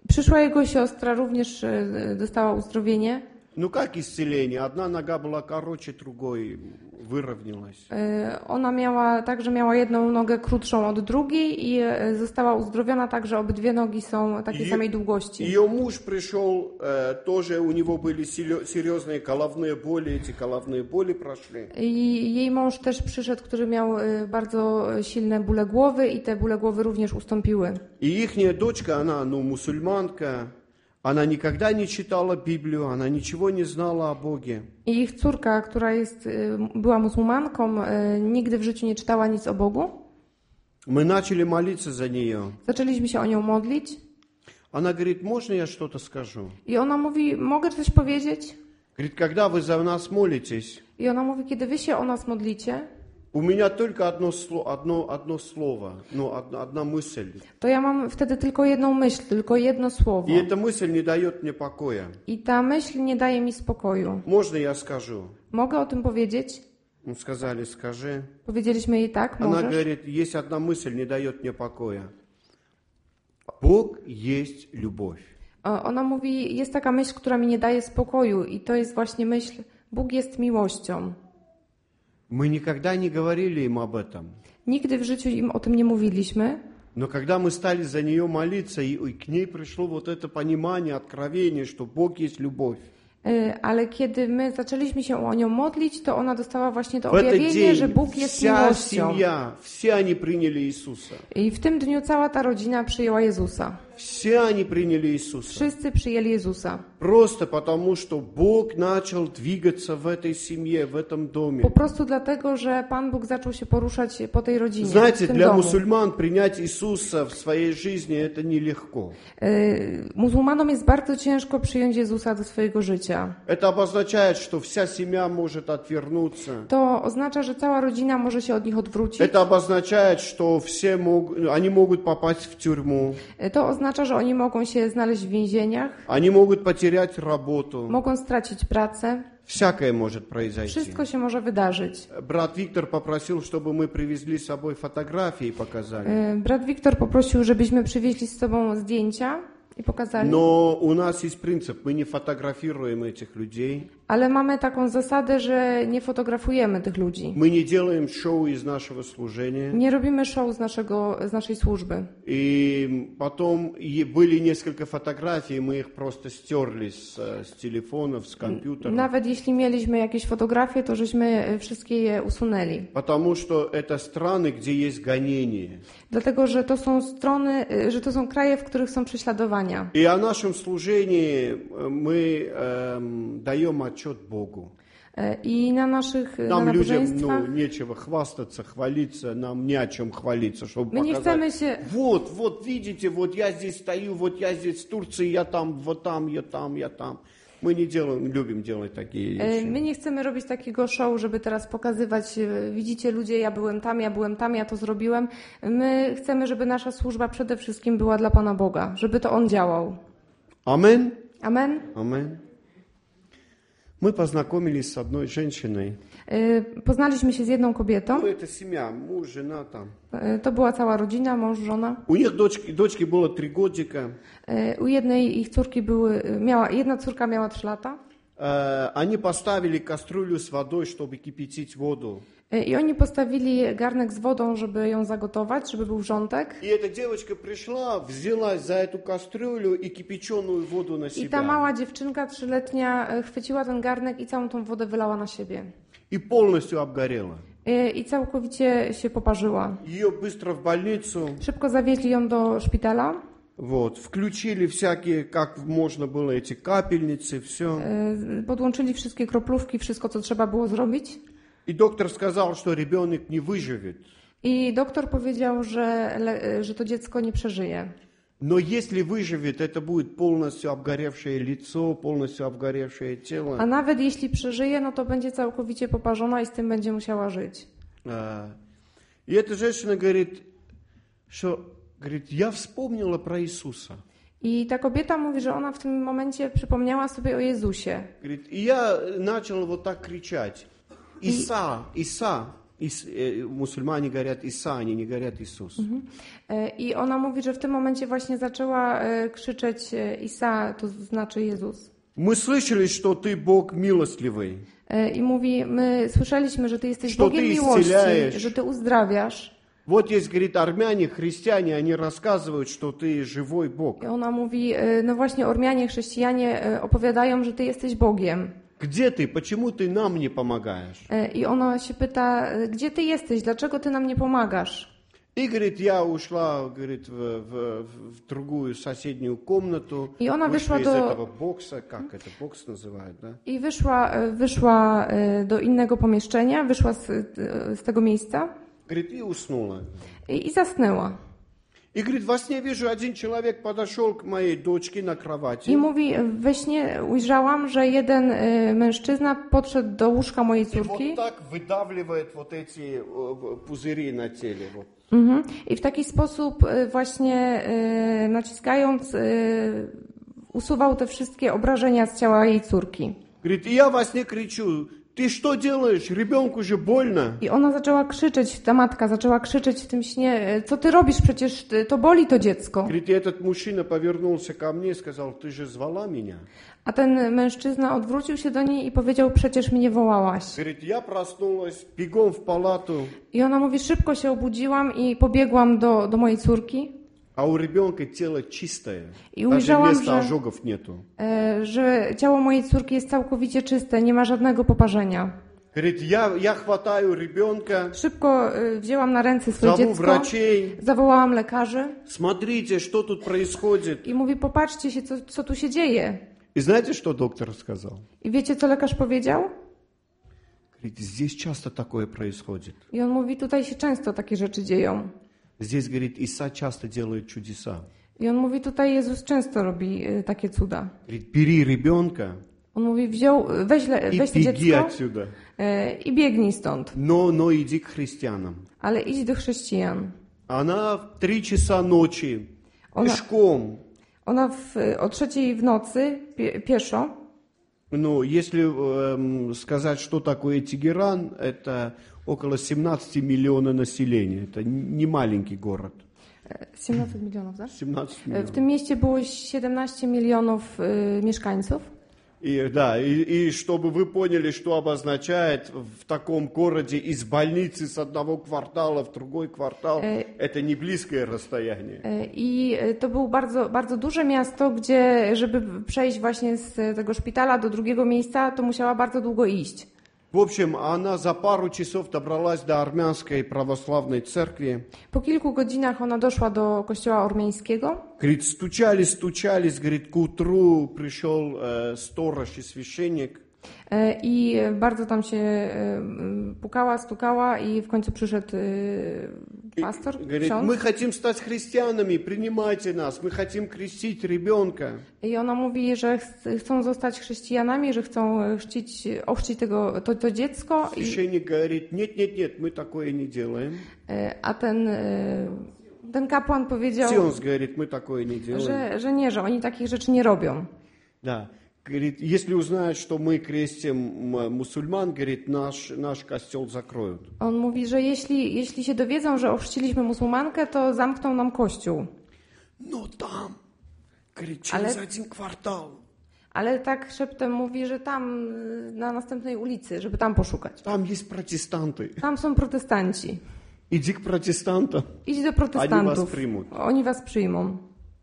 Przyszła jego siostra, również e, dostała uzdrowienie. Ну как исцеление? Одна нога была короче другой, выровнялась. E, Ona miała także miała jedną nogę krótszą od drugiej i e, została uzdrowiona tak, że obydwie nogi są takiej Ее- samej długości. Ее муж пришел, э, тоже у него были серьё- серьезные головные боли, эти головные боли прошли. I jej mąż też przyszedł, który miał e, bardzo silne bóle głowy i te bóle głowy również ustąpiły. И ихняя дочка, она, ну, мусульманка, она никогда не читала Библию, она ничего не знала о Боге. I ich córka, która jest, e, była muzułmanką, e, nigdy w życiu nie czytała nic o Bogu. Мы начали молиться за нее. Zaczęliśmy się o nią modlić Она говорит, можно я что-то скажу? i ona mówi, mogę coś powiedzieć? Говорит, когда вы за нас молитесь, I ona mówi, kiedy wy się o nas modlicie, у меня только одно, сло- одно, одно слово, ну, одна, одна мысль. to ja mam wtedy tylko jedną myśl, tylko jedno słowo. И эта мысль не дает мне покоя. I ta myśl nie daje mi spokoju. Можно я скажу? Mogę o tym powiedzieć? Ну, сказали, скажи. Powiedzieliśmy jej tak, Она możesz. говорит, есть одна мысль, не дает мне покоя. Бог есть любовь. O, Ona mówi, jest taka myśl, która mi nie daje spokoju i to jest właśnie myśl, Bóg jest miłością. Мы никогда не говорили им об этом. Nigdy w życiu im o tym nie mówiliśmy, Но когда мы стали за нее молиться, и, и к ней пришло вот это понимание, откровение, что Бог есть любовь. y, ale kiedy my zaczęliśmy się o nią modlić, to ona dostała właśnie to В этот objawienie, że день Bóg jest вся miłością. семья, все они приняли Иисуса. I w tym dniu cała ta rodzina przyjęła Jezusa. Все они приняли Иисуса. Wszyscy przyjęli Jezusa. Просто потому, что Бог начал двигаться в этой семье, в этом доме. Po prostu dlatego, że Pan Bóg zaczął się poruszać po tej rodzinie, w Знаете, tym для domu. мусульман принять Иисуса в своей жизни это нелегко. Y, Muzułmanom jest bardzo ciężko przyjąć Jezusa do swojego życia. Это обозначает, что вся семья может отвернуться. To oznacza, że cała rodzina może się od nich odwrócić. Это обозначает, что все могут, они могут попасть в тюрьму, Y, To oznacza, że oni mogą się znaleźć w więzieniach, они могут потерять работу. mogą stracić pracę. Всякое может произойти. Wszystko się może wydarzyć. Брат Виктор попросил, чтобы мы привезли с собой фотографии и показали. Y, Brat Wiktor poprosił, żebyśmy przywieźli z sobą zdjęcia i pokazali. Но у нас есть принцип, мы не фотографируем этих людей, Ale mamy taką zasadę, że nie fotografujemy tych ludzi. мы не делаем шоу из нашего служения. Nie robimy show z, naszego, z naszej służby. И потом и были несколько фотографий, мы их просто стерли с, с телефонов, с компьютеров. Nawet jeśli mieliśmy jakieś fotografie, to żeśmy wszystkie je usunęli. Потому что это страны, где есть гонение. Dlatego, że to są strony, że to są kraje, w których są prześladowania. И о нашем служении мы эм, даем отчет Богу. E, I na naszych na Нам людям nabożeństwach ну, нечего хвастаться, хвалиться, нам не о чем хвалиться, чтобы my nie показать. chcemy się, Вот, вот, видите, вот я здесь стою, вот я здесь в Турции, я там, вот там, я там, я там. Мы не делаем, любим делать такие e, вещи. my nie chcemy robić takiego show, żeby teraz pokazywać, e, widzicie ludzie, ja byłem tam, ja byłem tam, ja to zrobiłem. My chcemy, żeby nasza służba przede wszystkim była dla Pana Boga, żeby to On działał. Амен? Amen. Амен. Мы познакомились с одной женщиной. E, Poznaliśmy się z jedną kobietą. Ну, это семья, муж, жена там. E, To była cała rodzina, mąż, żona. У них дочки, дочки было три годика. E, U jednej ich córki były, miała, jedna córka miała trzy lata. Э, Они поставили кастрюлю с водой, чтобы кипятить воду. E, I oni postawili garnek z wodą, żeby ją zagotować, żeby był wrzątek. И эта девочка пришла, взялась за эту кастрюлю и кипяченую воду на I ta себя. mała dziewczynka trzyletnia e, chwyciła ten garnek i całą tą wodę wylała na siebie. И полностью обгорела. E, I całkowicie się poparzyła. Ее быстро в больницу. Szybko zawieźli ją do szpitala. Вот, включили всякие, как можно было, эти капельницы, все. E, Podłączyli wszystkie kroplówki, wszystko, co trzeba było zrobić. И доктор сказал, что ребенок не выживет. I doktor powiedział, że, le- że to dziecko nie przeżyje. Но если выживет, это будет полностью обгоревшее лицо, полностью обгоревшее тело. A nawet jeśli przeżyje, no to będzie całkowicie poparzona i z tym będzie musiała żyć. А, И эта женщина говорит, что, говорит, я вспомнила про Иисуса. I ta kobieta mówi, że ona w tym momencie przypomniała sobie o Jezusie. Говорит, и я начал вот так кричать. Иса, Иса. Ис, э, мусульмане говорят Иса, они не говорят Иисус. E, I ona mówi, że w tym momencie właśnie zaczęła e, krzyczeć e, Isa, to znaczy Jezus. Мы слышали, что ты Бог милостливый, E, I mówi, my słyszeliśmy, że Ty jesteś Что Bogiem Ty miłości, исцеляешь. że Ty uzdrawiasz. Вот есть, говорит, армяне, христиане, они рассказывают, что ты живой Бог. I ona mówi, e, no właśnie Ormianie, chrześcijanie e, opowiadają, że Ty jesteś Bogiem. Где ты? Почему ты нам не помогаешь? E, I ona się pyta, e, gdzie Ty jesteś, dlaczego Ty nam nie pomagasz? И, говорит, я ушла, говорит, в, в, в другую соседнюю комнату, И она вышла вышла из до- этого бокса, как это бокс называют, да? I wyszła, e, wyszła e, do innego pomieszczenia, wyszła z, e, z tego miejsca Говорит, и уснула. i, i zasnęła. И, говорит, во сне вижу, один человек подошел к моей дочке на кровати. I mówi, we śnie ujrzałam, że jeden e, mężczyzna podszedł do łóżka mojej И córki вот так выдавливает вот эти э, пузыри на теле. Вот. mhm. i w taki sposób e, właśnie e, naciskając e, usuwał te wszystkie obrażenia z ciała jej córki. Говорит, и я во сне кричу, ты что делаешь? Ребенку же больно. I ona zaczęła krzyczeć, ta matka zaczęła krzyczeć w tym śnie, e, co ty robisz, przecież ty- to boli to dziecko. Говорит, и этот мужчина повернулся ко мне и сказал, ты же звала меня. A ten mężczyzna odwrócił się do niej i powiedział, przecież mnie wołałaś. Говорит, я проснулась, бегом в палату, I ona mówi, szybko się obudziłam i pobiegłam do, do mojej córki, а у ребенка тело чистое. И Даже уезжала места уже. ожогов нету. e, że ciało mojej córki jest całkowicie czyste, nie ma żadnego poparzenia. Говорит, я, я хватаю ребенка, Szybko e, wzięłam na ręce swoje зову dziecko, врачей, zawołałam lekarzy смотрите, что тут происходит. i mówi, popatrzcie się, co, co tu się dzieje. И знаете, что доктор сказал? I wiecie, co lekarz powiedział? Говорит, здесь часто такое происходит. I on mówi, tutaj się często takie rzeczy dzieją. Здесь, говорит, Иса часто делает чудеса. I on mówi, tutaj Jezus często robi e, takie cuda. Говорит, бери ребенка On mówi, wziął, weź, le, и weź to беги dziecko отсюда. e, i biegnij stąd, Но, но иди к христианам. ale idź do chrześcijan. Она в три часа ночи Она- пешком. Ona w, o trzeciej w nocy pie, pieszo, Ну, если эм, сказать, что такое Тегеран, это около семнадцати миллионов населения. Это не маленький город. e, siedemnaście milionów, tak? семнадцать E, W миллионов. tym mieście było siedemnaście milionów e, mieszkańców. И, да, и, и чтобы вы поняли, что обозначает в таком городе из больницы с одного квартала в другой квартал, Э, это не близкое расстояние. E, I e, to było bardzo, bardzo duże miasto, gdzie żeby przejść właśnie z tego szpitala do drugiego miejsca, to musiała bardzo długo iść. В общем, она за пару часов добралась до армянской православной церкви. Po kilku godzinach ona doszła do kościoła ormiańskiego. Говорит, стучались, стучались, говорит, к утру пришел э, сторож и священник. E, I bardzo tam się e, m, pukała, stukała i w końcu przyszedł e, И pastor, говорит, ksiądz. мы хотим стать христианами, принимайте нас, мы хотим крестить ребенка. I ona mówi, że ch- chcą zostać chrześcijanami, że chcą e, chrzcić, ochrzcić tego, to, to dziecko. I, Священник говорит, нет, нет, нет, мы такое не делаем. e, a ten, e, ten kapłan powiedział, Сионс говорит, мы такое не делаем. że, że nie, że oni takich rzeczy nie robią. Да. Говорит, если узнают, что мы крестим м- мусульман, говорит, наш, наш костел закроют. On mówi, że jeśli, jeśli się dowiedzą, że ochrzciliśmy muzułmankę, to zamkną nam kościół. Но там, говорит, через Ale- один квартал. Ale tak szeptem mówi, że tam y, na następnej ulicy, żeby tam poszukać. Там есть протестанты. Tam są protestanci. Иди к протестантам. Idź do Они вас protestantów. примут. Oni was przyjmą.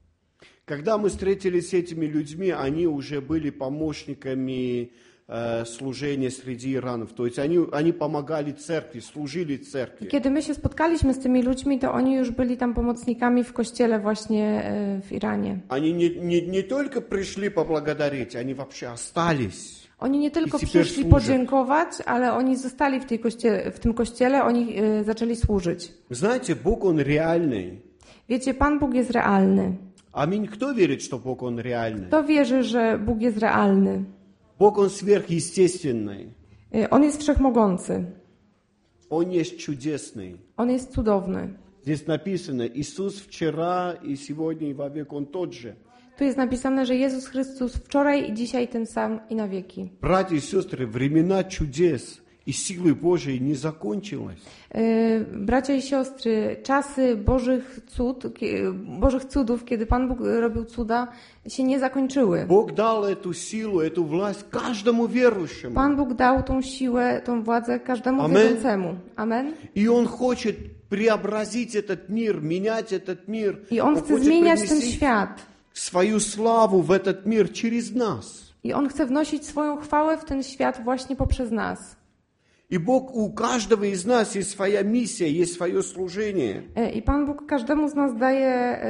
Когда мы встретились с этими людьми, они уже были помощниками э, служения среди Иранов. То есть они, они помогали церкви, служили церкви. Kiedy my się spotkaliśmy z tymi ludźmi, to oni już byli tam pomocnikami w kościele właśnie e, w Iranie. Они не, не, не только пришли поблагодарить, они вообще остались. Oni nie tylko I теперь przyszli służą. podziękować, ale oni zostali w, tej kościele, w tym kościele, oni e, zaczęli służyć. Знаете, Бог, Он реальный. Wiecie, Pan Bóg jest realny. Аминь. Кто верит, что Бог, Он реальный? Kto wierzy, że Bóg jest realny? Бог, Он сверхъестественный. E, On jest wszechmogący. Он есть чудесный. On jest cudowny. Здесь написано, Иисус вчера и сегодня и вовек Он тот же. Tu jest napisane, że Jezus Chrystus wczoraj i dzisiaj ten sam i na wieki. Братья и сестры, времена чудес и силы Божьей не закончилось. E, Bracia i siostry, czasy Bożych cud, kie- Bożych cudów, kiedy Pan Bóg robił cuda, się nie zakończyły. Бог дал эту силу, эту власть каждому верующему. Pan Bóg dał tą siłę, tą władzę każdemu Amen. wierzącemu. Amen. И Он хочет преобразить этот мир, менять этот мир. I On Он chce хочет zmieniać ten принести świat. свою славу в этот мир через нас. I On chce wnosić swoją chwałę w ten świat właśnie poprzez nas. И Бог у каждого из нас есть своя миссия, есть свое служение. E, I Pan Bóg każdemu z nas daje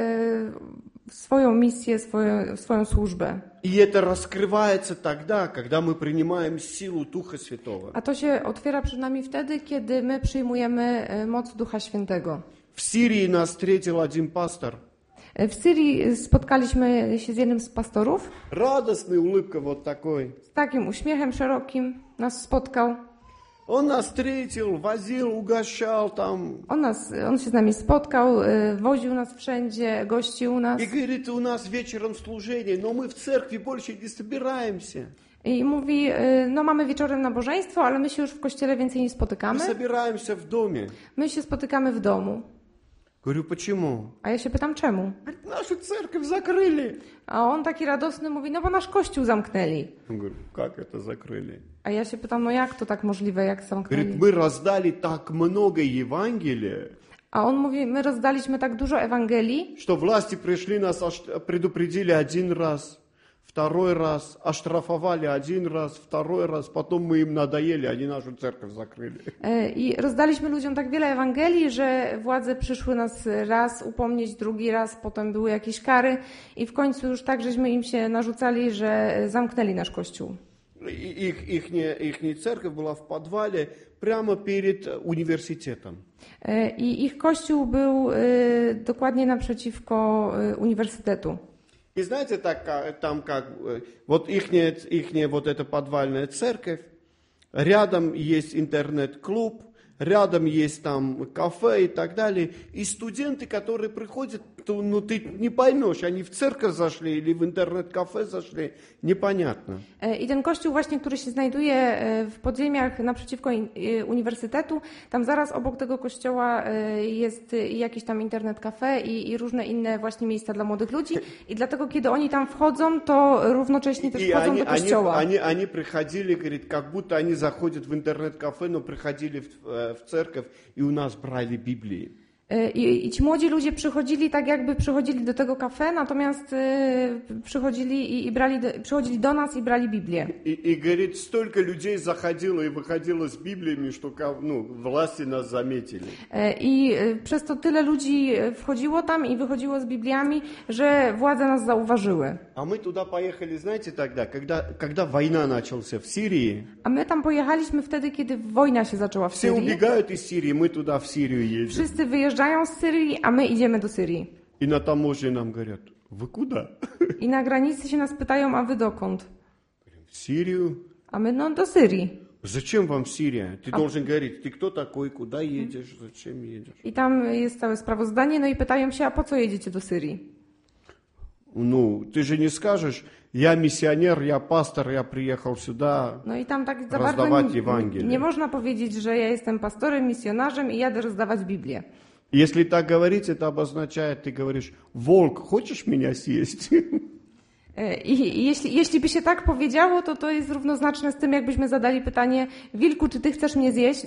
e, swoją misję, swoją, swoją służbę. И это раскрывается тогда, когда мы принимаем силу Духа Святого. A to się otwiera przed nami wtedy, kiedy my przyjmujemy e, moc Ducha Świętego. В Сирии нас встретил один пастор. E, W Syrii spotkaliśmy się z jednym z pastorów. Радостный, улыбка вот такой. Z takim uśmiechem szerokim nas spotkał. Он нас встретил, возил, угощал там. On, nas, on się z nami spotkał, e, woził nas wszędzie, gościł nas. И говорит, у нас вечером служение, но мы в церкви больше не собираемся. I mówi, e, no mamy wieczorem nabożeństwo, ale my się już w kościele więcej nie Мы spotykamy. собираемся в доме. My się spotykamy w domu. Говорю, почему? A ja się pytam, czemu? Говорит, нашу церковь закрыли. A on taki radosny mówi, no bo nasz kościół zamknęli. Я говорю, как это закрыли? A ja się pytam, no jak to tak możliwe, jak Говорит, zamknęli? мы раздали так много Евангелия, A on mówi, my rozdaliśmy tak dużo Ewangelii, что власти пришли, нас ош- предупредили один раз, второй раз, оштрафовали один раз, второй раз, потом мы им надоели, они нашу церковь закрыли. e, i rozdaliśmy ludziom tak wiele Ewangelii, że władze przyszły nas raz upomnieć, drugi raz, potem były jakieś kary i w końcu już tak, żeśmy im się narzucali, że zamknęli nasz kościół. И Их, ихняя, ихняя церковь была в подвале прямо перед университетом. E, I ich kościół był e, dokładnie naprzeciwko e, uniwersytetu. И знаете, так, ка- там как, э, вот ихняя, ихняя вот эта подвальная церковь, рядом есть интернет-клуб, рядом есть там кафе и так далее. И студенты, которые приходят, то, ну ты не поймешь, они в церковь зашли или в интернет-кафе зашли, непонятно. E, I ten kościół właśnie, który się znajduje e, w podziemiach naprzeciwko in- e, uniwersytetu, tam zaraz obok tego kościoła e, jest e, jakieś tam internet cafe i, i różne inne właśnie miejsca dla młodych ludzi i dlatego kiedy oni tam wchodzą, to równocześnie też И wchodzą они, do они, kościoła. они, они приходили, говорит, как будто они заходят в интернет-кафе, но приходили в, э, в церковь и у нас брали Библии. E, I, I ci młodzi ludzie przychodzili tak jakby przychodzili do tego kafe, natomiast e, przychodzili i, i brali do, przychodzili do nas i brali Biblię. И, и, говорит, столько людей заходило и выходило с Библиями, что ну, власти нас заметили. E, I e, przez to tyle ludzi wchodziło tam i wychodziło z Bibliami, że władze nas zauważyły. А мы туда поехали, знаете, тогда, когда, когда война началась в Сирии. A my tam pojechaliśmy wtedy, kiedy wojna się zaczęła w Все Syrii. убегают из Сирии, мы туда в Сирию едем. Wszyscy wyjeżdżają z Syrii, a my idziemy do Syrii. И на таможне нам говорят, вы куда? I na granicy się nas pytają, a wy dokąd? В Сирию. A my, no do Syrii. Зачем вам Сирия? Ты должен говорить, ты кто такой, куда едешь, зачем едешь? I tam jest całe sprawozdanie, no i pytają się, a po co jedziecie do Syrii? Ну, ты же не скажешь, я миссионер, я пастор, я приехал сюда. No i tam tak za bardzo Rozdawać nie, Ewangelię. nie można powiedzieć, że ja jestem pastorem, misjonarzem i jadę rozdawać Biblię. Если так говорить, это обозначает, ты говоришь, волк, хочешь меня съесть? E, I i jeśli, jeśli by się tak powiedziało, to to jest równoznaczne z tym, jakbyśmy zadali pytanie, Wilku, czy ty chcesz mnie zjeść?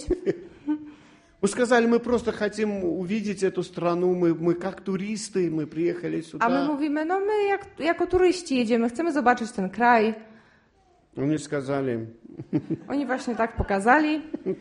Мы сказали, мы просто хотим увидеть эту страну, мы, мы как туристы, мы приехали A my сюда. mówimy, no my jak, jako turyści jedziemy, chcemy zobaczyć ten kraj. Они сказали, Oni właśnie tak pokazali,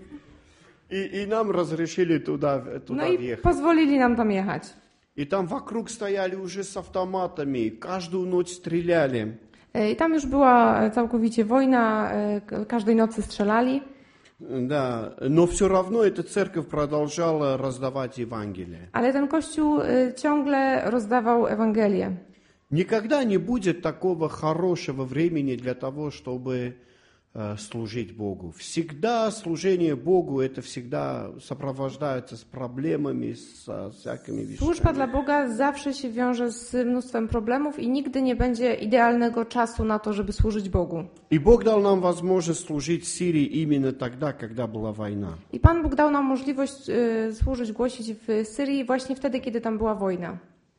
и, и нам разрешили туда, туда no i въехать. pozwolili nam tam jechać. И там вокруг стояли уже с автоматами, каждую ночь стреляли. E, I tam już była całkowicie wojna, e, k- każdej nocy strzelali, Да, но все равно эта церковь продолжала раздавать Евангелие. ale ten kościół e, ciągle rozdawał Ewangelię. Никогда не будет такого хорошего времени для того, чтобы э, служить Богу. Всегда служение Богу, это всегда сопровождается с проблемами, со всякими вещами. Służba dla Boga zawsze się wiąże z mnóstwem problemów i nigdy nie będzie idealnego czasu na to, żeby służyć Bogu. И Бог дал нам возможность служить Сирии именно тогда, когда была война. I Pan Bóg dał nam możliwość y, służyć, głosić w Syrii właśnie wtedy, kiedy tam była wojna.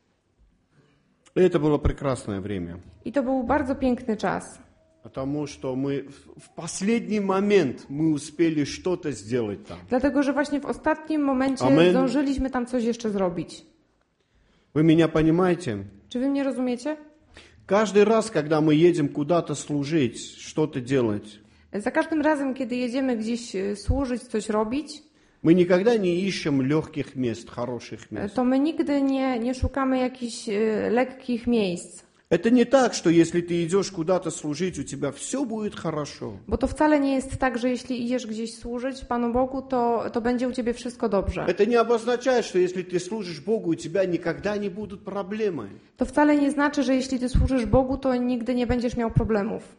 И это было прекрасное время. I to był bardzo piękny czas. Потому что мы в последний момент мы успели что-то сделать там. Dlatego, że właśnie w ostatnim momencie Amen. zdążyliśmy tam coś jeszcze zrobić. Вы меня понимаете? Czy wy mnie rozumiecie? Каждый раз, когда мы едем куда-то служить, что-то делать, Za każdym razem, kiedy jedziemy gdzieś y, służyć, coś robić, мы никогда не ищем легких мест, хороших мест. to my nigdy nie, nie szukamy jakichś y, lekkich miejsc. Это не так, что если ты идешь куда-то служить, у тебя все будет хорошо. Bo to wcale nie jest tak, że jeśli idziesz gdzieś służyć Panu Bogu, to, to będzie u ciebie wszystko dobrze. Это не обозначает, что если ты служишь Богу, у тебя никогда не будут проблемы. To wcale nie znaczy, że jeśli ty służysz Bogu, to nigdy nie będziesz miał problemów.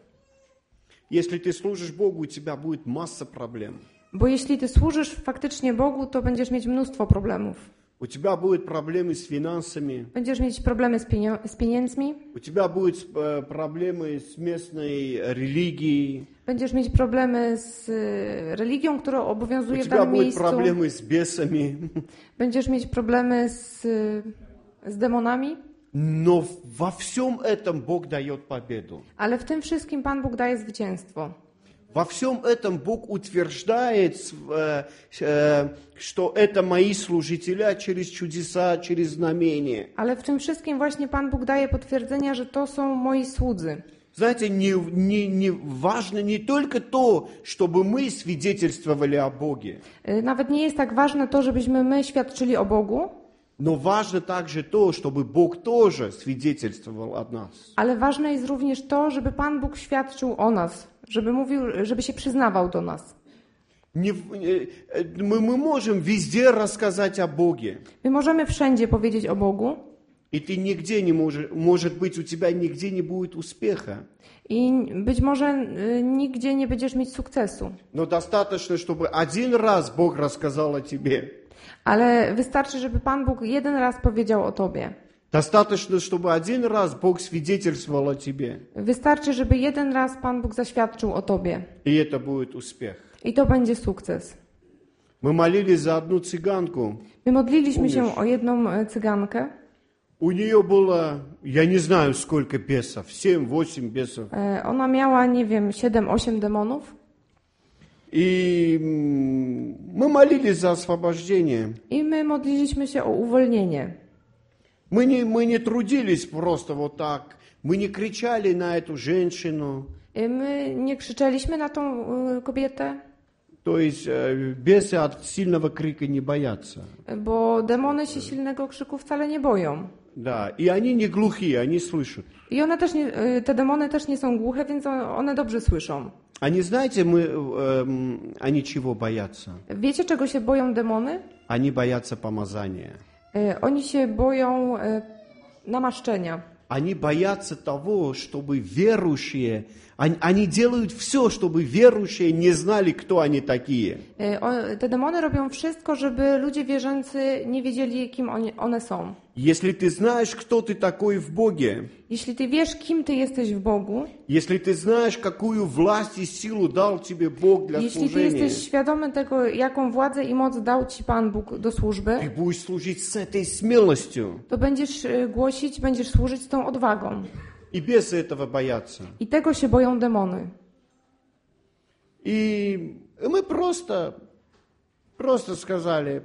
Если ты служишь Богу, у тебя будет масса проблем. Bo jeśli ty służysz faktycznie Bogu, to będziesz mieć mnóstwo problemów. У тебя будут проблемы с финансами. Będziesz mieć problemy z, pienio- z pieniędzmi, У тебя будут э, проблемы с местной религией. będziesz mieć problemy z y, religią, która У obowiązuje w тебя danym будут miejscu, проблемы с бесами. będziesz mieć problemy z, y, z demonami, Но во всем этом Бог дает победу. ale w tym wszystkim Pan Bóg daje zwycięstwo. Во всем этом Бог утверждает, э, э, что это мои служители через чудеса, через знамения. Ale w tym wszystkim właśnie Pan Bóg daje potwierdzenia, że to są moi słudzy. Знаете, не, не, не важно не только то, чтобы мы свидетельствовали о Боге, Y, Nawet nie jest tak ważne to, żebyśmy my świadczyli o Bogu, но важно также то, чтобы Бог тоже свидетельствовал о нас. ale ważne jest również to, żeby Pan Bóg świadczył o nas, żeby mówił, żeby się przyznawał do nas. Не, э, мы, мы можем везде рассказать о Боге, My możemy wszędzie powiedzieć o Bogu и ты нигде не можешь, может быть, у тебя нигде не будет успеха. i być może y, nigdzie nie będziesz mieć sukcesu, Но достаточно, чтобы один раз Бог рассказал о тебе. ale wystarczy, żeby Pan Bóg jeden raz powiedział o Tobie. Достаточно, чтобы один раз Бог свидетельствовал о тебе. Wystarczy, żeby jeden raz Pan Bóg zaświadczył o Tobie. И это будет успех. I to będzie sukces. Мы молились за одну цыганку. My modliliśmy Umiesz. się o jedną e, cygankę. У нее было, я не знаю, сколько бесов, семь-восемь бесов. E, Ona miała, nie wiem, siedem, osiem demonów. И м, мы молились за освобождение. I my modliliśmy się o uwolnienie. Мы не, мы не трудились просто вот так. Мы не кричали на эту женщину. E, My nie krzyczeliśmy na tą e, kobietę, То есть э, бесы от сильного крика не боятся. bo demony się silnego krzyku wcale nie boją. Да, и они не глухие, они слышат. I one też nie, e, te demony też nie są głuche, więc o- one dobrze słyszą. Они, знаете, мы, эм, они чего боятся? Wiecie, czego się boją demony? Они боятся помазания. E, Oni się boją e, namaszczenia. Они боятся того, чтобы верующие, они, они делают все, чтобы верующие не знали, кто они такие. E, o- Te demony robią wszystko, żeby ludzie wierzący nie wiedzieli, kim oni, one są. Если ты знаешь, кто ты такой в Боге, Jeśli ty wiesz, kim ty jesteś w Bogu, если ты знаешь, какую власть и силу дал тебе Бог для jeśli ty служения, jesteś świadomy tego, jaką władzę i moc dał ci Pan Bóg do służby, ты будешь служить с этой смелостью. to będziesz e, głosić, będziesz służyć z tą odwagą. И бесы этого боятся. I tego się boją demony. И мы просто, просто сказали,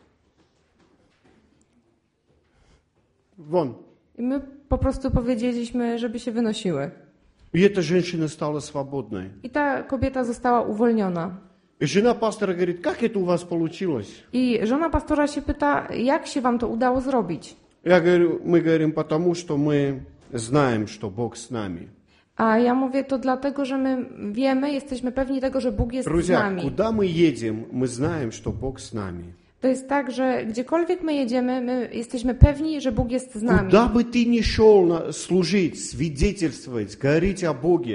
вон. I my po prostu powiedzieliśmy, żeby się wynosiły. И эта женщина стала свободной. I ta kobieta została uwolniona. И жена пастора говорит, как это у вас получилось? I żona pastora się pyta, jak się wam to udało zrobić? Я говорю, мы говорим, потому что мы знаем, что Бог с нами. A ja mówię to dlatego, że my wiemy, jesteśmy pewni tego, że Bóg jest z Друзья, nami. куда мы едем, мы знаем, что Бог с нами. To jest tak, że gdziekolwiek my jedziemy, my jesteśmy pewni, że Bóg jest z nami. Куда бы ты ни шел на- служить, свидетельствовать, говорить о Боге,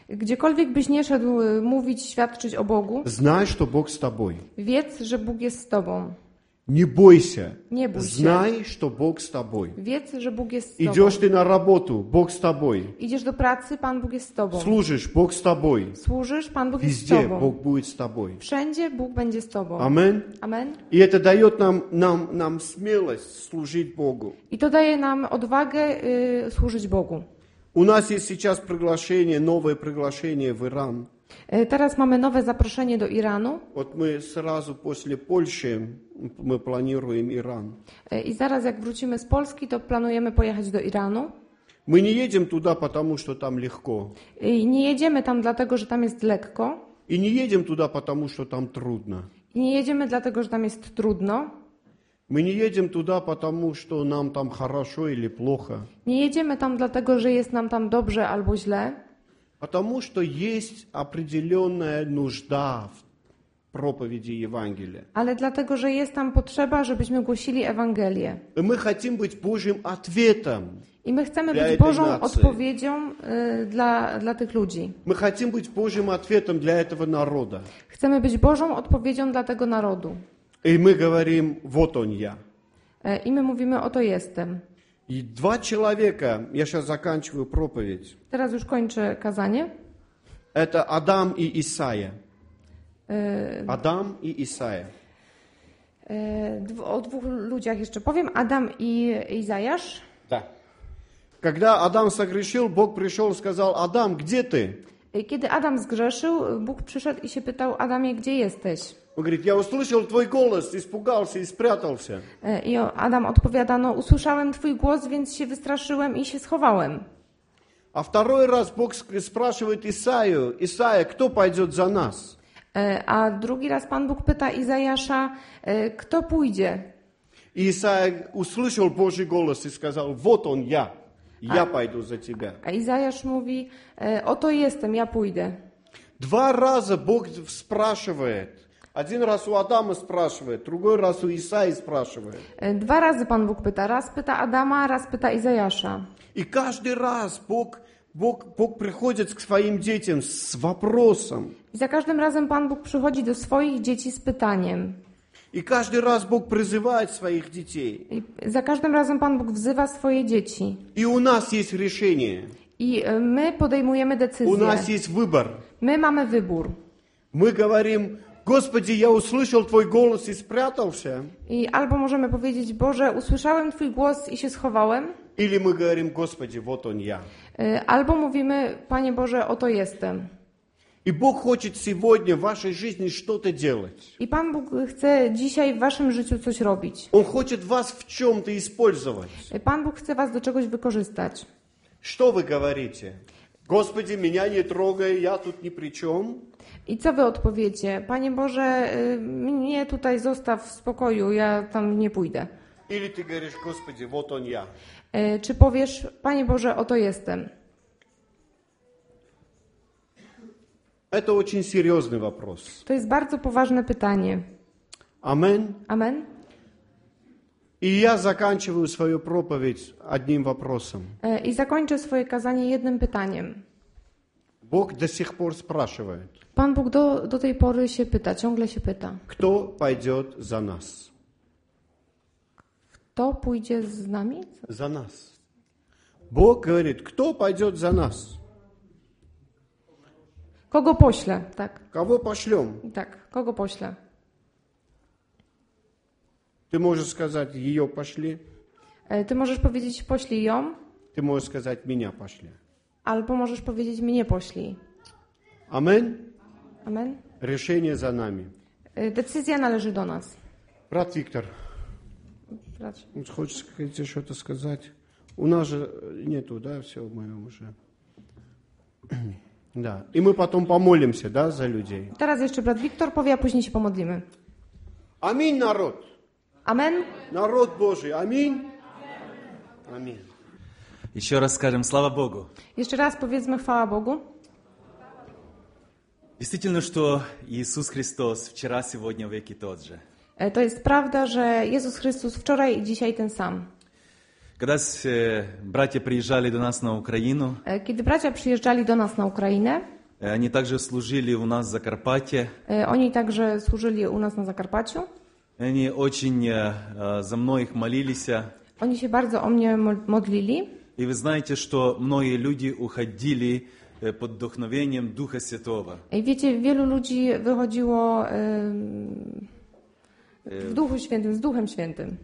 Gdziekolwiek byś nie szedł y, mówić, świadczyć o Bogu, знай, что Бог с тобой. wiedz, że Bóg jest z tobą. Не бойся. Nie bój się. Знай, что Бог с тобой. Wiedz, że Bóg jest z tobą. Идешь ты на работу, Бог с тобой. Idziesz do pracy, Pan Bóg jest z tobą. Служишь, Бог с тобой. Służysz, Pan Bóg jest z Везде tobą. Бог будет с тобой. Wszędzie Bóg będzie z tobą. Amen. Amen. И это дает нам, нам, нам смелость служить Богу. I to daje nam odwagę y, służyć Bogu. У нас есть сейчас приглашение, новое приглашение в Иран. Y, Teraz mamy nowe zaproszenie do Iranu Вот мы сразу после Польши, мы планируем Иран. y, i zaraz jak wrócimy z Polski, to planujemy pojechać do Iranu. Мы не едем туда, потому что там легко. I nie jedziemy tam dlatego, że tam jest lekko. И не едем туда, потому что там трудно. I nie jedziemy dlatego, że tam jest trudno. Мы не едем туда, потому что нам там хорошо или плохо. Nie jedziemy tam dlatego, że jest nam tam dobrze albo źle. Потому что есть определенная нужда в проповеди Евангелия. Ale dlatego, że jest tam potrzeba, żebyśmy głosili Ewangelię. И мы хотим быть Божьим ответом. I my chcemy Dla być tej Bożą nacji. odpowiedzią y, dla, dla tych ludzi. Мы хотим быть Божьим ответом для этого народа. Chcemy być Bożą odpowiedzią dla tego narodu. И мы говорим, вот он я. Y, I my mówimy, oto jestem. И два человека, я сейчас заканчиваю проповедь, Teraz już kończę kazanie. это Адам и Исаия. Y, Адам и Исаия. y, dw- O dwóch ludziach jeszcze powiem. Adam i Izajasz. Да. Когда Адам согрешил, Бог пришел и сказал, Адам, где ты? Y, Kiedy Adam zgrzeszył, Bóg przyszedł i się pytał, Adamie, gdzie jesteś? Он говорит, я услышал твой голос, испугался и спрятался. Y, I Adam odpowiada, no usłyszałem Twój głos, więc się wystraszyłem i się schowałem. А второй раз Бог ск- спрашивает Исаию, Исаия, кто пойдет за нас? Y, A drugi raz Pan Bóg pyta Izajasza, y, kto pójdzie? И Исаия услышал Божий голос и сказал, вот он я, я пойду за тебя. A Izajasz mówi, y, oto jestem, ja pójdę. Два раза Бог спрашивает. Один раз у Адама спрашивает, другой раз у Исаии спрашивает. Y, Dwa razy Pan Bóg pyta. Raz pyta Adama, raz pyta Izajasza. И каждый раз Бог, Бог, Бог приходит к своим детям с вопросом. I za każdym razem Pan Bóg przychodzi do swoich dzieci z pytaniem. И каждый раз Бог призывает своих детей. I za każdym razem Pan Bóg wzywa swoje dzieci. И у нас есть решение. I y, my podejmujemy У decyzję. нас есть выбор. My mamy wybór. Мы говорим, Господи, я услышал Твой голос и спрятался. I albo możemy powiedzieć, Boże, usłyszałem Twój głos i się schowałem. Или мы говорим, Господи, вот он я. Y, Albo mówimy, Panie Boże, oto jestem. И Бог хочет сегодня в вашей жизни что-то делать. I Pan Bóg chce dzisiaj w waszym życiu coś robić. Он хочет вас в чем-то использовать. Y, Pan Bóg chce was do czegoś wykorzystać. Что вы говорите? Господи, меня не трогай, я тут ни при чем. I co wy odpowiecie? Panie Boże, y, mnie tutaj zostaw w spokoju, ja tam nie pójdę. Или ты говоришь, Господи, вот он я. Y, Czy powiesz, Panie Boże, oto jestem? Это очень серьезный вопрос. To jest bardzo poważne pytanie. Амен. Amen? И я заканчиваю свою проповедь одним вопросом. Y, I zakończę swoje kazanie jednym pytaniem. Бог до сих пор спрашивает, Pan Bóg do, do tej pory się pyta, ciągle się pyta. кто пойдет за нас? Kto pójdzie z nami? За нас. Бог говорит, кто пойдет за нас? Kogo poślę? Tak, Кого пошлем? tak, kogo poślę? Ты можешь сказать, ее пошли. Y, Ty możesz powiedzieć, poślij ją, Ты можешь сказать, меня пошли. albo możesz powiedzieć, mnie poślij. Амен. Amen? Решение за нами. Y, Decyzja należy do nas. Брат Виктор, Brać. хочешь хотите что-то сказать? У нас же нету, да, все мы уже. Да. И мы потом помолимся, да, за людей. Teraz jeszcze brat Wiktor powie, a później się pomodlimy. Аминь, народ. Amen? Народ Божий. Аминь. Аминь. Еще раз скажем слава Богу. Jeszcze raz powiedzmy chwała Bogu. Действительно, что Иисус Христос вчера, сегодня, веки тот же. E, To jest prawda, że Jezus Chrystus wczoraj i dzisiaj ten sam. Когда э, братья приезжали до нас на Украину, E, Kiedy bracia przyjeżdżali do nas na Ukrainę, Они также служили у нас в Закарпатье. E, Oni także służyli u nas na Zakarpaciu. Они очень э, за мной их молились. Oni się bardzo o mnie mo- modlili. И вы знаете, что многие люди уходили э, под вдохновением Духа Святого. I wiecie, wielu ludzi wychodziło em, w Duchu Świętym, z Duchem Świętym.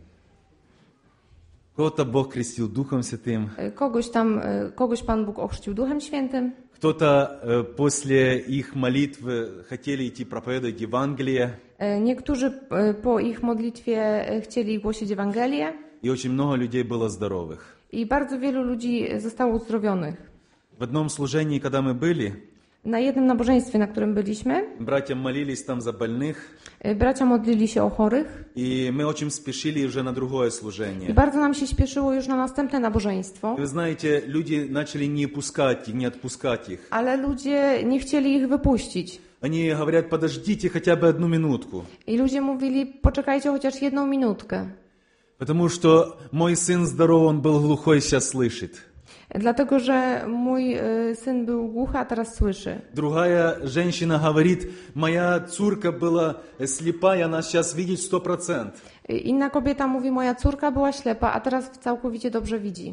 Кого-то Бог крестил Духом Святым, E, Kogoś tam, e, kogoś Pan Bóg ochrzcił Duchem Świętym. кто-то э, после их молитвы хотели идти проповедовать Евангелие. E, Niektórzy e, po ich modlitwie e, chcieli głosić Ewangelię И очень много людей было здоровых. i bardzo wielu ludzi zostało uzdrowionych. В одном служении, когда мы были, Na jednym nabożeństwie, na którym byliśmy, братья молились там за больных, e, bracia modlili się o chorych и мы очень спешили уже на другое i служение. bardzo nam się śpieszyło już na następne nabożeństwo, И вы знаете, люди начали не пускать их, не отпускать их. ale ludzie nie chcieli ich wypuścić. Они говорят, подождите хотя бы одну минутку, I ludzie mówili, poczekajcie chociaż jedną minutkę, потому что мой сын здоров, он был глухой, сейчас слышит. dlatego że mój e, syn był głuchy, a teraz słyszy. Другая женщина говорит, моя цурка была слепая, она сейчас видит сто процентов. Inna kobieta mówi, moja córka była ślepa, a teraz całkowicie dobrze widzi.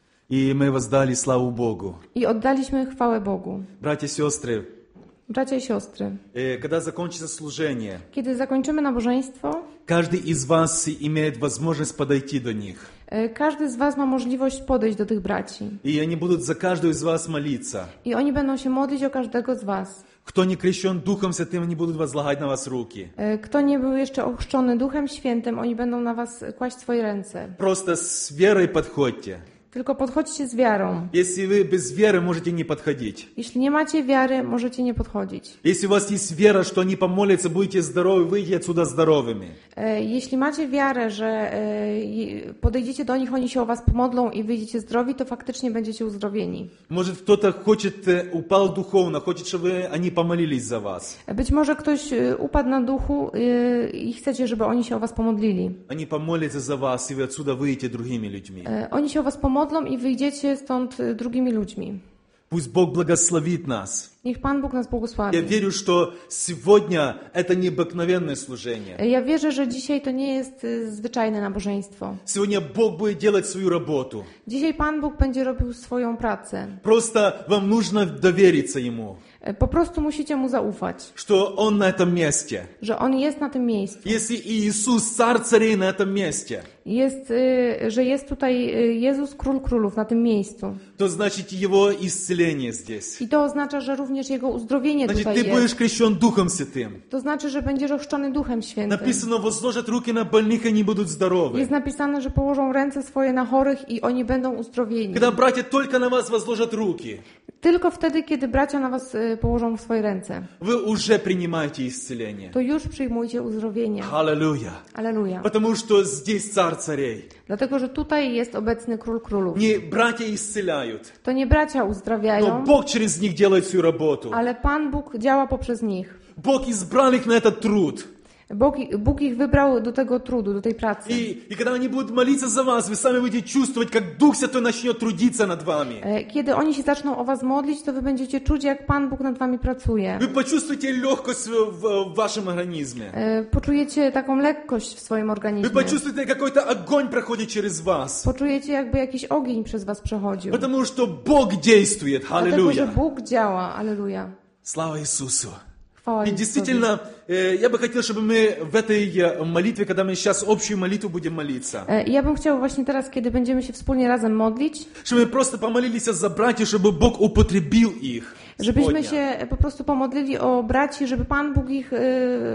И мы воздали славу Богу. I oddaliśmy chwałę Bogu. Bratья и сестры, Bracia i siostry, э, когда закончится служение, kiedy zakończymy nabożeństwo, каждый из вас имеет возможность подойти до них. e, każdy z was ma możliwość podejść do tych braci. И они будут за каждого из вас молиться. I oni będą się modlić o każdego z was. Кто не крещен Духом Святым, они будут возлагать на вас руки. E, Kto nie był jeszcze ochrzczony Duchem Świętym, oni będą na was kłaść swoje ręce. Просто с верой подходьте. Tylko podchodźcie z wiarą. Если вы без веры, можете не подходить. Jeśli nie macie wiary, możecie nie podchodzić. Если у вас есть вера, что они помолятся, будете здоровы, выйдете отсюда здоровыми. E, Jeśli macie wiarę, że e, i- podejdziecie do nich, oni się o was pomodlą i wyjdziecie zdrowi, to faktycznie będziecie uzdrowieni. Может, кто-то хочет, э, упал духовно, хочет, чтобы они помолились за вас. E, Być może ktoś e, upadł na duchu e, i chcecie, żeby oni się o was pomodlili. Они помолятся за вас, и вы отсюда выйдете другими людьми. E, Oni się o was pomodlą i wyjdziecie stąd e, drugimi ludźmi. Пусть Бог благословит нас. Niech Pan Bóg nas Я błogosławi. верю, что сегодня это необыкновенное служение. E, Ja wierzę, że dzisiaj to nie jest e, zwyczajne nabożeństwo. Сегодня Бог будет делать свою работу. Dzisiaj Pan Bóg będzie robił swoją pracę. Просто вам нужно довериться Ему, E, Po prostu musicie Mu zaufać, что Он на этом месте. że On jest na tym miejscu. Если Иисус, Царь царей, на этом месте, Jest, y, że jest tutaj y, Jezus, Król Królów na tym miejscu. то значит Его исцеление здесь. I to oznacza, że również Jego uzdrowienie Значит, tutaj ты будешь jest. крещен Духом Святым. To znaczy, że będziesz ochrzczony Duchem Świętym. Написано, возложат руки на больных, они будут здоровы. Jest napisane, że położą ręce swoje na chorych i oni będą uzdrowieni. Когда братья только на вас возложат руки, Tylko wtedy, kiedy bracia na was y, położą swoje ręce, вы уже принимаете исцеление. to już przyjmujcie uzdrowienie. Аллилуйя. Aleluja. Потому что здесь Царь царей. Dlatego, że tutaj jest obecny Król Królów. Не братья исцеляют, To nie bracia но uzdrawiają, Бог через них делает всю работу. ale Pan Bóg działa poprzez nich. Бог избрал их на этот труд. Bóg, Bóg ich wybrał do tego trudu, do tej pracy. И, и когда они будут молиться за вас, вы сами будете чувствовать, как Дух Святой начнет трудиться над вами. E, Kiedy oni się zaczną o was modlić, to wy będziecie czuć, jak Pan Bóg nad wami pracuje. Вы почувствуете легкость в, в- в вашем организме. E, Poczujecie taką lekkość w swoim Вы organizmie. почувствуете, какой-то огонь проходит через вас. Poczujecie, jakby jakiś ogień przez was przechodził. Потому что Бог действует. Dlatego, że Аллилуйя. Bóg działa. Aleluja. Слава Иисусу. Chwała И Jezusowi. действительно, э, я бы хотел, чтобы мы в этой э, молитве, когда мы сейчас общую молитву будем молиться, E, I ja bym chciał właśnie teraz, kiedy będziemy się wspólnie razem modlić, чтобы мы просто помолились за братьев, чтобы Бог употребил их. żebyśmy сегодня. się po prostu pomodlili o braci, żeby Pan Bóg ich e,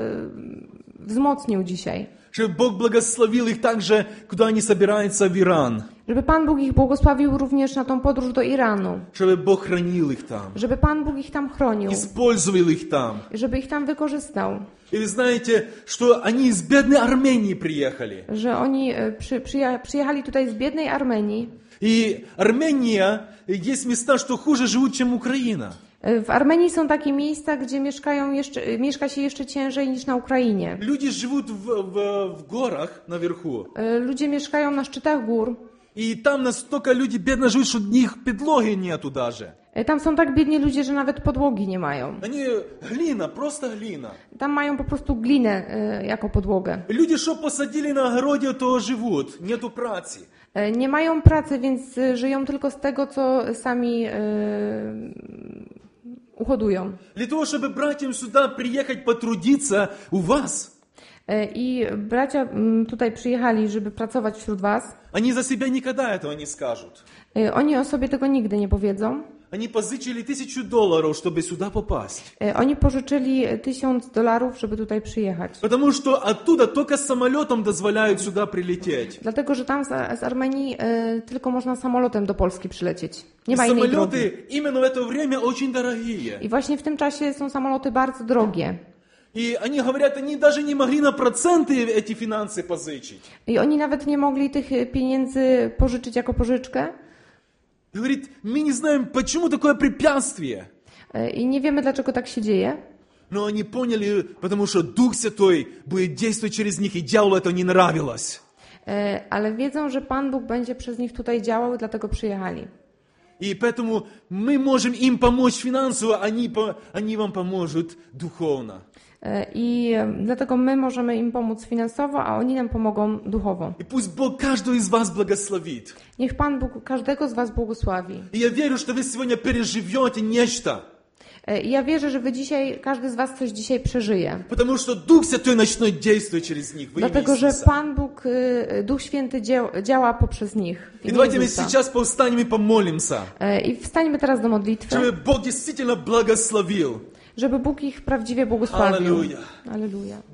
wzmocnił dzisiaj. Чтобы Бог благословил их также, куда они собираются в Иран. Żeby Pan Bóg ich błogosławił również na tą podróż do Iranu. Чтобы Бог хранил их там. Żeby Pan Bóg ich tam chronił. Использовал их там. Żeby ich tam wykorzystał. И вы знаете, что они из бедной Армении приехали. Że oni e, przy, przyja, przyjechali tutaj z biednej Armenii. И Армения, есть места, что хуже живут, чем Украина. E, W Armenii są takie miejsca, gdzie mieszkają jeszcze, e, mieszka się jeszcze ciężej niż na Ukrainie. Люди живут в, в, в горах наверху. E, Ludzie mieszkają na szczytach gór. И там настолько люди бедно живут, что у них подлоги нету даже. E, Tam są tak biedni ludzie, że nawet podłogi nie mają. Они глина, просто глина. Tam mają po prostu glinę e, jako podłogę. Люди, что посадили на огороде, то живут, нету праці. E, Nie mają pracy, więc e, żyją tylko z tego, co sami e, uhodują. Для того, чтобы братьям сюда приехать потрудиться у вас, E, I bracia mm, tutaj przyjechali, żeby pracować wśród was. они за себя никогда этого не скажут. E, Oni o sobie tego nigdy nie powiedzą. Они позычили тысячу долларов, чтобы сюда попасть. E, Oni pożyczyli tysiąc dolarów, żeby tutaj przyjechać. Потому что оттуда только самолетом дозволяют сюда прилететь. Dlatego, że tam z, z Armenii e, tylko można samolotem do Polski przylecieć. Nie И ma innej drogi. самолеты именно в это время очень дорогие. I właśnie w tym czasie są samoloty bardzo drogie. И они говорят, они даже не могли на проценты эти финансы позычить. I oni nawet nie mogli tych pieniędzy pożyczyć jako pożyczkę. И говорит, мы не знаем, почему такое препятствие. E, I nie wiemy, dlaczego tak się dzieje. Но они поняли, потому что Дух Святой будет действовать через них, и дьяволу это не нравилось. E, Ale wiedzą, że Pan Bóg będzie przez nich tutaj działał, dlatego przyjechali. И поэтому мы можем им помочь финансово, они, по- они вам поможут духовно. E, I e, dlatego my możemy im pomóc finansowo, a oni nam pomogą duchowo. И пусть Бог каждого из вас благословит. Niech Pan Bóg każdego z was błogosławi. И я верю, что вы сегодня переживете нечто. E, I ja wierzę, że wy dzisiaj, każdy z was coś dzisiaj przeżyje. Потому что Дух Святой начнет действовать через них. Во имя Dlatego, że Иисуса. Pan Bóg, y, Duch Święty dzia- działa poprzez nich. w И imię давайте мы Jezusa. сейчас повстанем и помолимся, E, I wstańmy teraz do modlitwy, чтобы Бог действительно благословил. żeby Bóg ich prawdziwie błogosławił. Alleluja. Alleluja.